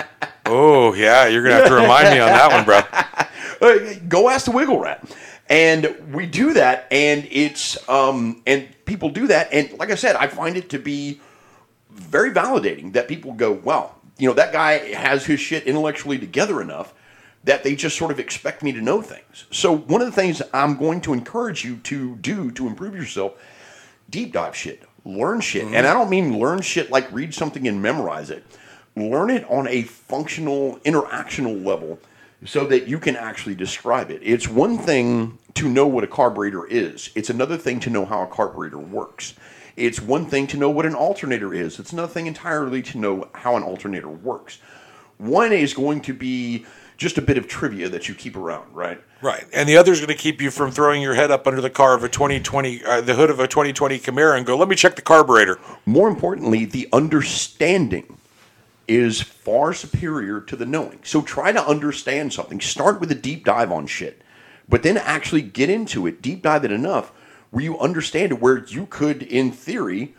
Oh, yeah, you're going to have to remind me on that one, bro. Go ask the wiggle rat. And we do that, and it's and people do that, and like I said, I find it to be very validating that people go, wow, that guy has his shit intellectually together enough that they just sort of expect me to know things. So one of the things I'm going to encourage you to do to improve yourself, deep dive shit, learn shit. Mm-hmm. And I don't mean learn shit like read something and memorize it. Learn it on a functional, interactional level so that you can actually describe it. It's one thing to know what a carburetor is. It's another thing to know how a carburetor works. It's one thing to know what an alternator is. It's another thing entirely to know how an alternator works. One is going to be just a bit of trivia that you keep around, right? Right. And the other is going to keep you from throwing your head up under the car of a 2020, the hood of a 2020 Camaro and go, let me check the carburetor. More importantly, the understanding is far superior to the knowing. So try to understand something. Start with a deep dive on shit, but then actually get into it, deep dive it enough where you understand it, where you could, in theory,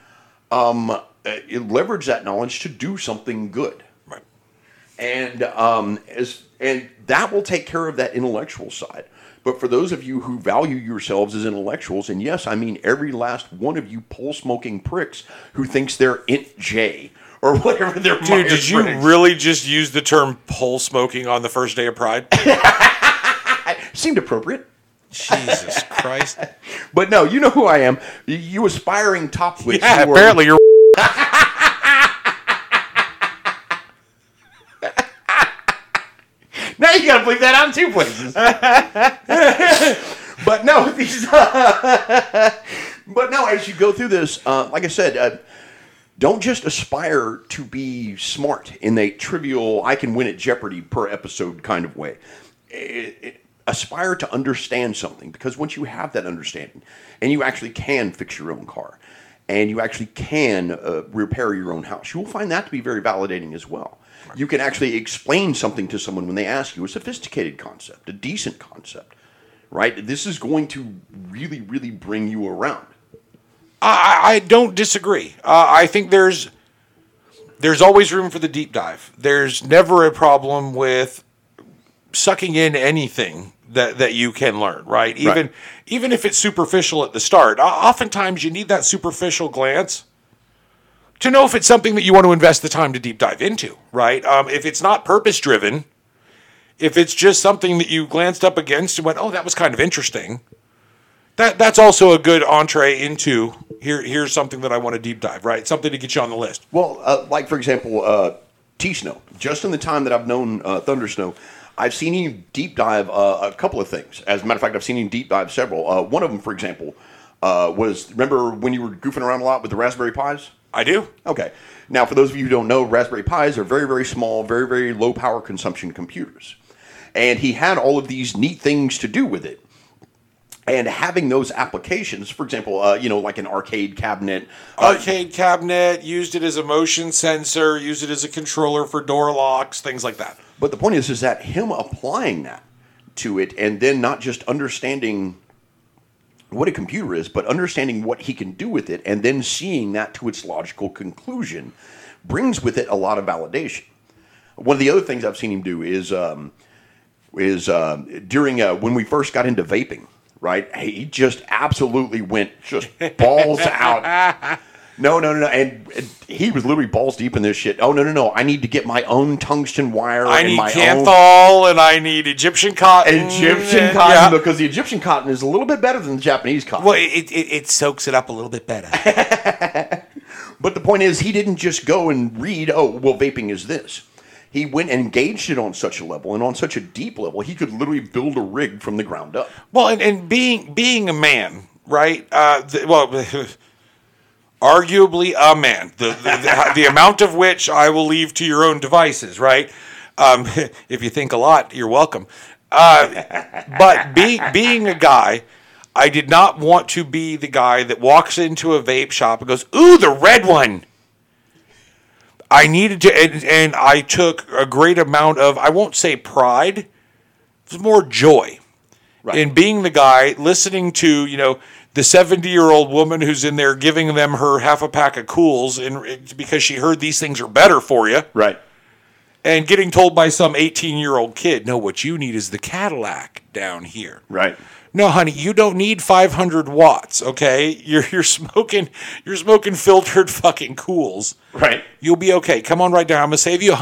leverage that knowledge to do something good. Right. And and that will take care of that intellectual side. But for those of you who value yourselves as intellectuals, and yes, I mean every last one of you pole-smoking pricks who thinks they're Int J or whatever their Dude, did you really just use the term pole smoking on the first day of Pride? Seemed appropriate. Jesus Christ. But no, you know who I am. You aspiring top-wits. Yeah, apparently you're... Now you gotta believe that out in two places. But no, but no, as you go through this, like I said, don't just aspire to be smart in a trivial, I can win at Jeopardy per episode kind of way. Aspire to understand something, because once you have that understanding, and you actually can fix your own car, and you actually can repair your own house, you will find that to be very validating as well. You can actually explain something to someone when they ask you, a sophisticated concept, a decent concept, right? This is going to really, really bring you around. I don't disagree. I think there's always room for the deep dive. There's never a problem with sucking in anything that you can learn, right? Even if it's superficial at the start. Oftentimes you need that superficial glance to know if it's something that you want to invest the time to deep dive into, right? If it's not purpose-driven, if it's just something that you glanced up against and went, oh, that was kind of interesting, that's also a good entree into, here's something that I want to deep dive, right? Something to get you on the list. Well, like, for example, T-Snow. Just in the time that I've known Thundersnow, I've seen him deep dive a couple of things. As a matter of fact, I've seen him deep dive several. One of them, for example, was, remember when you were goofing around a lot with the Raspberry Pis? I do. Okay. Now, for those of you who don't know, Raspberry Pis are very, very small, very, very low power consumption computers. And he had all of these neat things to do with it. And having those applications, for example, like an arcade cabinet. Arcade cabinet, used it as a motion sensor, used it as a controller for door locks, things like that. But the point is that him applying that to it and then not just understanding what a computer is, but understanding what he can do with it and then seeing that to its logical conclusion brings with it a lot of validation. One of the other things I've seen him do is during when we first got into vaping, right? He just absolutely went just balls out. No. And he was literally balls deep in this shit. Oh, no. I need to get my own tungsten wire. I and need my Kanthal, and I need Egyptian cotton. Because the Egyptian cotton is a little bit better than the Japanese cotton. Well, it soaks it up a little bit better. But the point is, he didn't just go and read, vaping is this. He went and engaged it on such a level and on such a deep level, he could literally build a rig from the ground up. Well, and being a man, right? Arguably a man. The amount of which I will leave to your own devices, right? If you think a lot, you're welcome. But being a guy, I did not want to be the guy that walks into a vape shop and goes, "Ooh, the red one." I needed to, and I took a great amount of, I won't say pride, it's more joy in being the guy listening to, the 70-year-old woman who's in there giving them her half a pack of Cools because she heard these things are better for you. Right. And getting told by some 18-year-old kid, no, what you need is the Cadillac down here. Right. No, honey, you don't need 500 watts, okay? You're smoking filtered fucking Cools. Right. You'll be okay. Come on right down. I'm going to save you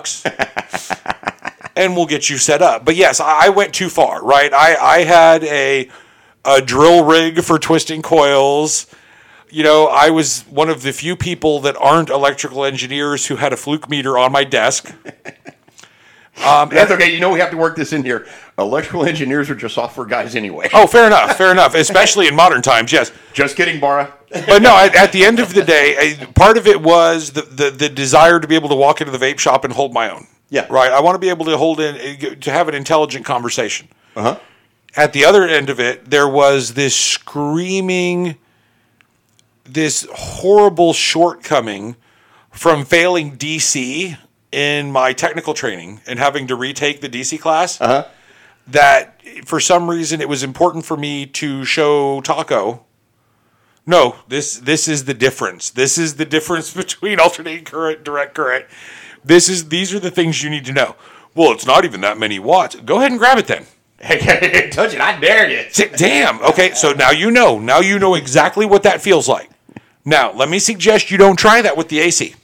$100 and we'll get you set up. But yes, I went too far, right? I had a drill rig for twisting coils. I was one of the few people that aren't electrical engineers who had a fluke meter on my desk. That's okay. We have to work this in here. Electrical engineers are just software guys anyway. Oh, fair enough. Especially in modern times, yes. Just kidding, Bara. But no, at the end of the day, part of it was the desire to be able to walk into the vape shop and hold my own. Yeah. Right. I want to be able to have an intelligent conversation. Uh-huh. At the other end of it, there was this screaming, this horrible shortcoming from failing DC in my technical training and having to retake the DC class. Uh-huh. That for some reason it was important for me to show Taco. No, this is the difference. This is the difference between alternating current, direct current. These are the things you need to know. Well, it's not even that many watts. Go ahead and grab it then. Hey, touch it. I dare you. Damn. Okay, so now you know. Now you know exactly what that feels like. Now, let me suggest you don't try that with the AC.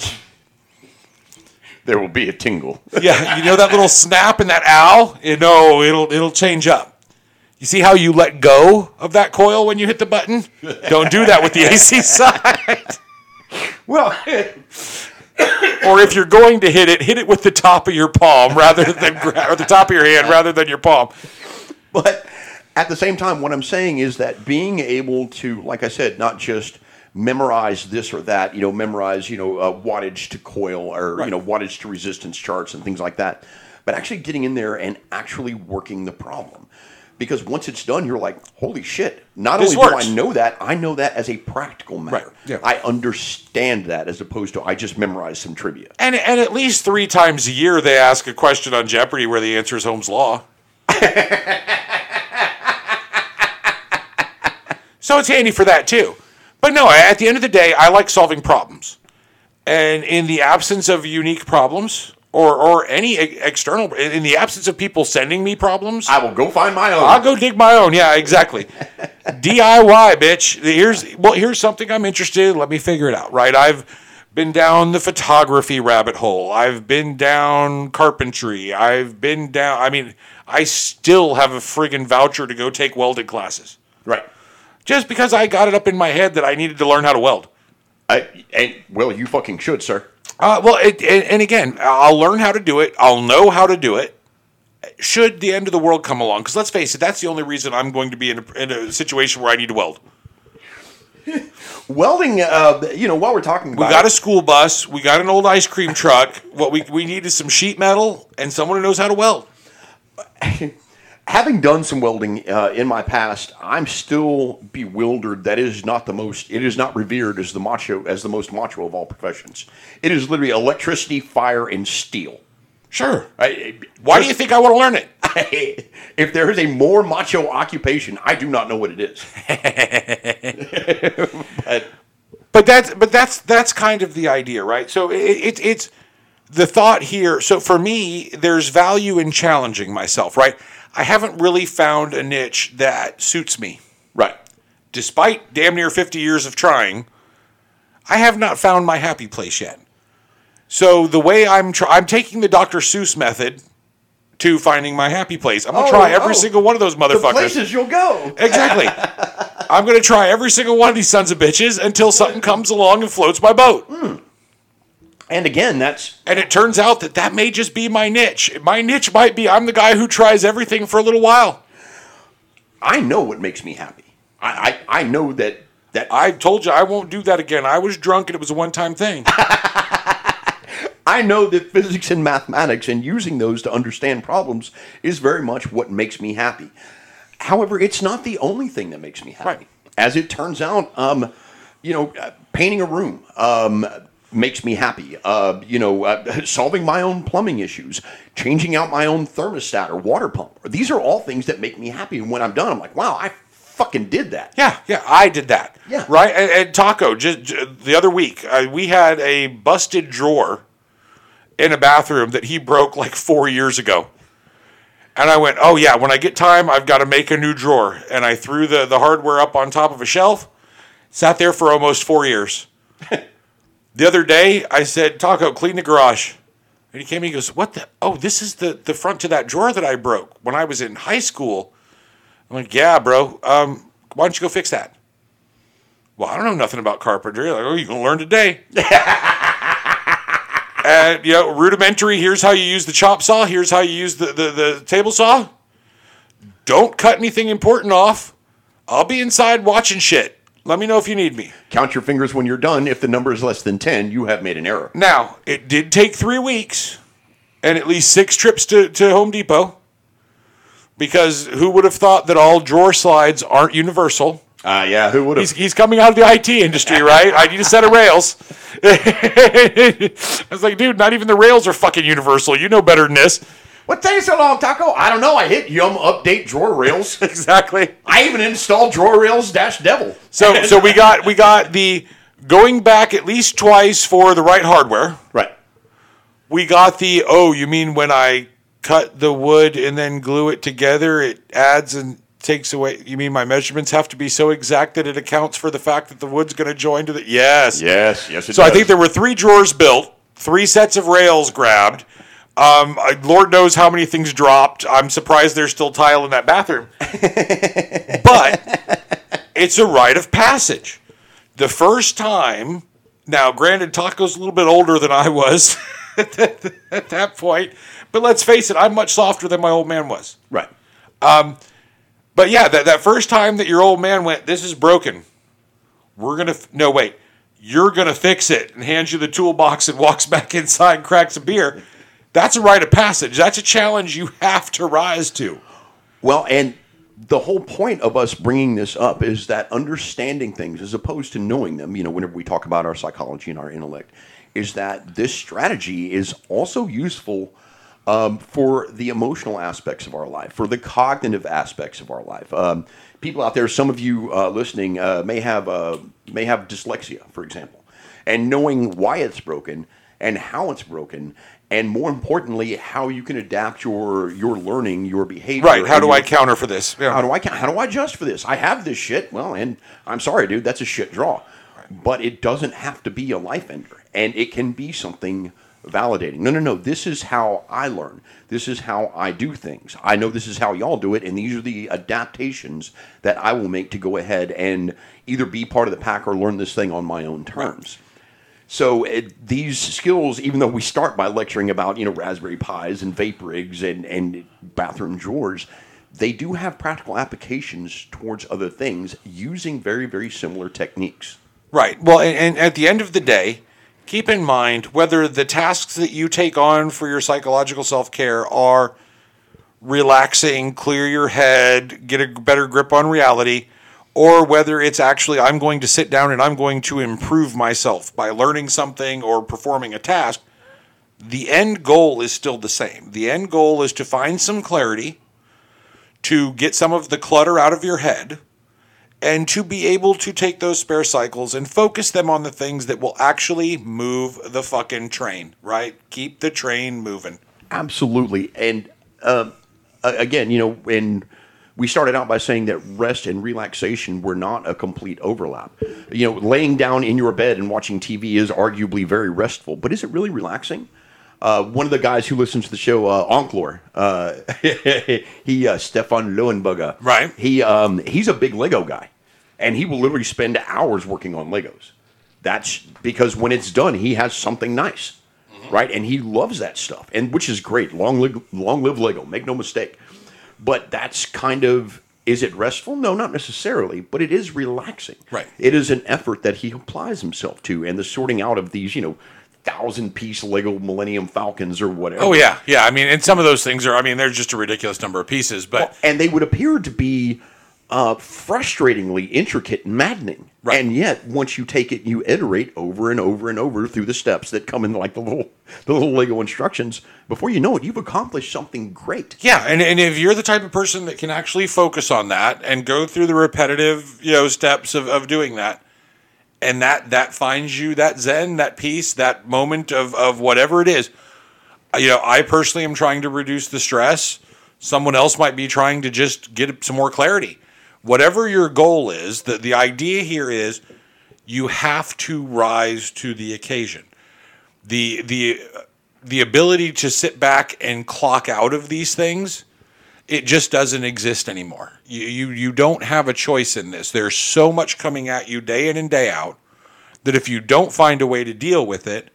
There will be a tingle. Yeah, that little snap and that ow? It'll change up. You see how you let go of that coil when you hit the button? Don't do that with the AC side. Well, or if you're going to hit it with the top of your palm or the top of your hand rather than your palm. But at the same time, what I'm saying is that being able to, like I said, not just memorize this or that, memorize, wattage to coil or, wattage to resistance charts and things like that, but actually getting in there and actually working the problem. Because once it's done, you're like, holy shit. Not only do I know that as a practical matter. Right. Yeah. I understand that as opposed to I just memorized some trivia. And at least 3 times a year they ask a question on Jeopardy where the answer is Ohm's Law. So it's handy for that too. But no, at the end of the day, I like solving problems. And in the absence of unique problems, or any external, in the absence of people sending me problems, I will go find my own. I'll go dig my own. Yeah, exactly. DIY, bitch. Here's something I'm interested in. Let me figure it out, right? I've been down the photography rabbit hole. I've been down carpentry. I still have a friggin' voucher to go take welding classes. Right. Just because I got it up in my head that I needed to learn how to weld. Well, you fucking should, sir. And again, I'll learn how to do it. I'll know how to do it. Should the end of the world come along, because let's face it, that's the only reason I'm going to be in a situation where I need to weld. Welding, while we're talking about we got a school bus, we got an old ice cream truck. What we need is some sheet metal and someone who knows how to weld. Having done some welding in my past, I'm still bewildered that it is not revered as the most macho of all professions. It is literally electricity, fire, and steel. Sure. Why do you think I want to learn it? If there is a more macho occupation, I do not know what it is. But that's kind of the idea, right? So it's the thought here. So for me, there's value in challenging myself, right? I haven't really found a niche that suits me. Right. Despite damn near 50 years of trying, I have not found my happy place yet. So the way I'm taking the Dr. Seuss method to finding my happy place. I'm going to try every single one of those motherfuckers. The places you'll go. Exactly. I'm going to try every single one of these sons of bitches until something comes along and floats my boat. And again, And it turns out that may just be my niche. My niche might be I'm the guy who tries everything for a little while. I know what makes me happy. I know that I told you I won't do that again. I was drunk and it was a one-time thing. I know that physics and mathematics and using those to understand problems is very much what makes me happy. However, it's not the only thing that makes me happy. Right. As it turns out, painting a room makes me happy. Solving my own plumbing issues, changing out my own thermostat or water pump. These are all things that make me happy. And when I'm done, I'm like, wow, I fucking did that. Yeah, I did that. Yeah. Right? And Taco, just the other week, we had a busted drawer in a bathroom that he broke like 4 years ago. And I went, oh yeah, when I get time, I've got to make a new drawer. And I threw the hardware up on top of a shelf, sat there for almost 4 years. The other day, I said, Taco, clean the garage. And he came and he goes, what the? Oh, this is the front to that drawer that I broke when I was in high school. I'm like, yeah, bro. Why don't you go fix that? Well, I don't know nothing about carpentry. Like, oh, you can learn today. And, rudimentary, here's how you use the chop saw. Here's how you use the table saw. Don't cut anything important off. I'll be inside watching shit. Let me know if you need me. Count your fingers when you're done. If the number is less than 10, you have made an error. Now, it did take 3 weeks and at least 6 trips to Home Depot. Because who would have thought that all drawer slides aren't universal? Yeah, who would have? He's coming out of the IT industry, right? I need a set of rails. I was like, dude, not even the rails are fucking universal. You know better than this. What takes so long, Taco? I don't know. I hit Yum update drawer rails. Exactly. I even installed drawer rails -devil. So we got the going back at least twice for the right hardware. Right. We got the, you mean when I cut the wood and then glue it together, it adds and takes away. You mean my measurements have to be so exact that it accounts for the fact that the wood's going to join to the... Yes. Yes, it does. So I think there were 3 drawers built, 3 sets of rails grabbed. Lord knows how many things dropped. I'm surprised there's still tile in that bathroom. But it's a rite of passage. The first time... Now, granted, Taco's a little bit older than I was at that point. But let's face it, I'm much softer than my old man was. Right. But yeah, that first time that your old man went, this is broken. You're going to fix it, and hands you the toolbox and walks back inside and cracks a beer. That's a rite of passage. That's a challenge you have to rise to. Well, and the whole point of us bringing this up is that understanding things as opposed to knowing them, whenever we talk about our psychology and our intellect, is that this strategy is also useful for the emotional aspects of our life, for the cognitive aspects of our life. People out there, some of you listening, may have dyslexia, for example, and knowing why it's broken and how it's broken, and more importantly, how you can adapt your learning, your behavior. Right? How do I counter for this? Yeah. How do I adjust for this? I have this shit. Well, and I'm sorry, dude, that's a shit draw, but it doesn't have to be a life ender, and it can be something validating. No. This is how I learn. This is how I do things. I know this is how y'all do it, and these are the adaptations that I will make to go ahead and either be part of the pack or learn this thing on my own terms. So these skills, even though we start by lecturing about Raspberry Pis and vape rigs and bathroom drawers, they do have practical applications towards other things using very, very similar techniques. Right. Well, and at the end of the day, keep in mind whether the tasks that you take on for your psychological self-care are relaxing, clear your head, get a better grip on reality, or whether it's actually I'm going to sit down and I'm going to improve myself by learning something or performing a task, the end goal is still the same. The end goal is to find some clarity, to get some of the clutter out of your head, and to be able to take those spare cycles and focus them on the things that will actually move the fucking train, right? Keep the train moving. Absolutely. And again, when we started out by saying that rest and relaxation were not a complete overlap. Laying down in your bed and watching TV is arguably very restful, but is it really relaxing? One of the guys who listens to the show, Onklor, Stefan Lohenberger, right? He's a big Lego guy, and he will literally spend hours working on Legos. That's because when it's done, he has something nice, right? And he loves that stuff, and which is great. Long live Lego, make no mistake. But that's kind of, is it restful? No, not necessarily, but it is relaxing. Right. It is an effort that he applies himself to, and the sorting out of these, 1,000-piece Lego Millennium Falcons or whatever. Oh, yeah. Yeah, and some of those things they're just a ridiculous number of pieces. But and they would appear to be frustratingly intricate and maddening. Right. And yet, once you take it, you iterate over and over and over through the steps that come in like the little Lego instructions. Before you know it, you've accomplished something great. Yeah, and if you're the type of person that can actually focus on that and go through the repetitive, steps of doing that, and that finds you that zen, that peace, that moment of whatever it is. I personally am trying to reduce the stress. Someone else might be trying to just get some more clarity. Whatever your goal is, the idea here is you have to rise to the occasion. The ability to sit back and clock out of these things, it just doesn't exist anymore. You don't have a choice in this. There's so much coming at you day in and day out that if you don't find a way to deal with it,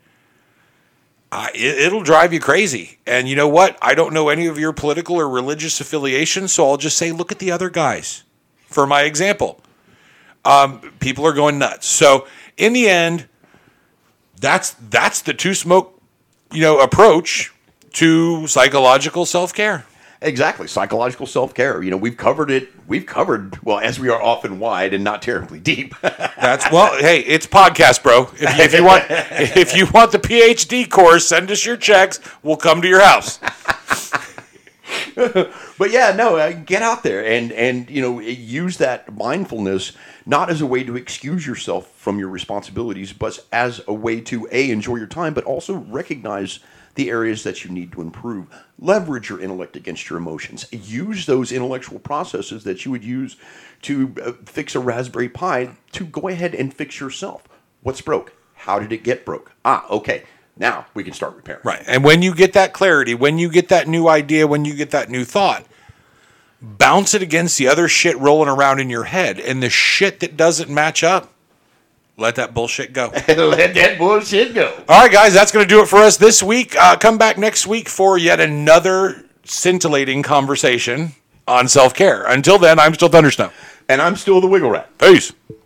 it'll drive you crazy. And you know what? I don't know any of your political or religious affiliations, so I'll just say, look at the other guys. For my example, people are going nuts. So in the end, that's the two smoke, approach to psychological self-care. Exactly. Psychological self-care. We've covered it. Well, as we are often wide and not terribly deep. Hey, it's podcast, bro. If you want the PhD course, send us your checks. We'll come to your house. But yeah, no, get out there and use that mindfulness not as a way to excuse yourself from your responsibilities, but as a way to enjoy your time, but also recognize the areas that you need to improve. Leverage your intellect against your emotions. Use those intellectual processes that you would use to fix a Raspberry Pi to go ahead and fix yourself. What's broke? How did it get broke? Okay. Now we can start repairing. Right. And when you get that clarity, when you get that new idea, when you get that new thought, bounce it against the other shit rolling around in your head. And the shit that doesn't match up, let that bullshit go. Let that bullshit go. All right, guys, that's going to do it for us this week. Come back next week for yet another scintillating conversation on self-care. Until then, I'm still Thundersnow. And I'm still the Wiggle Rat. Peace.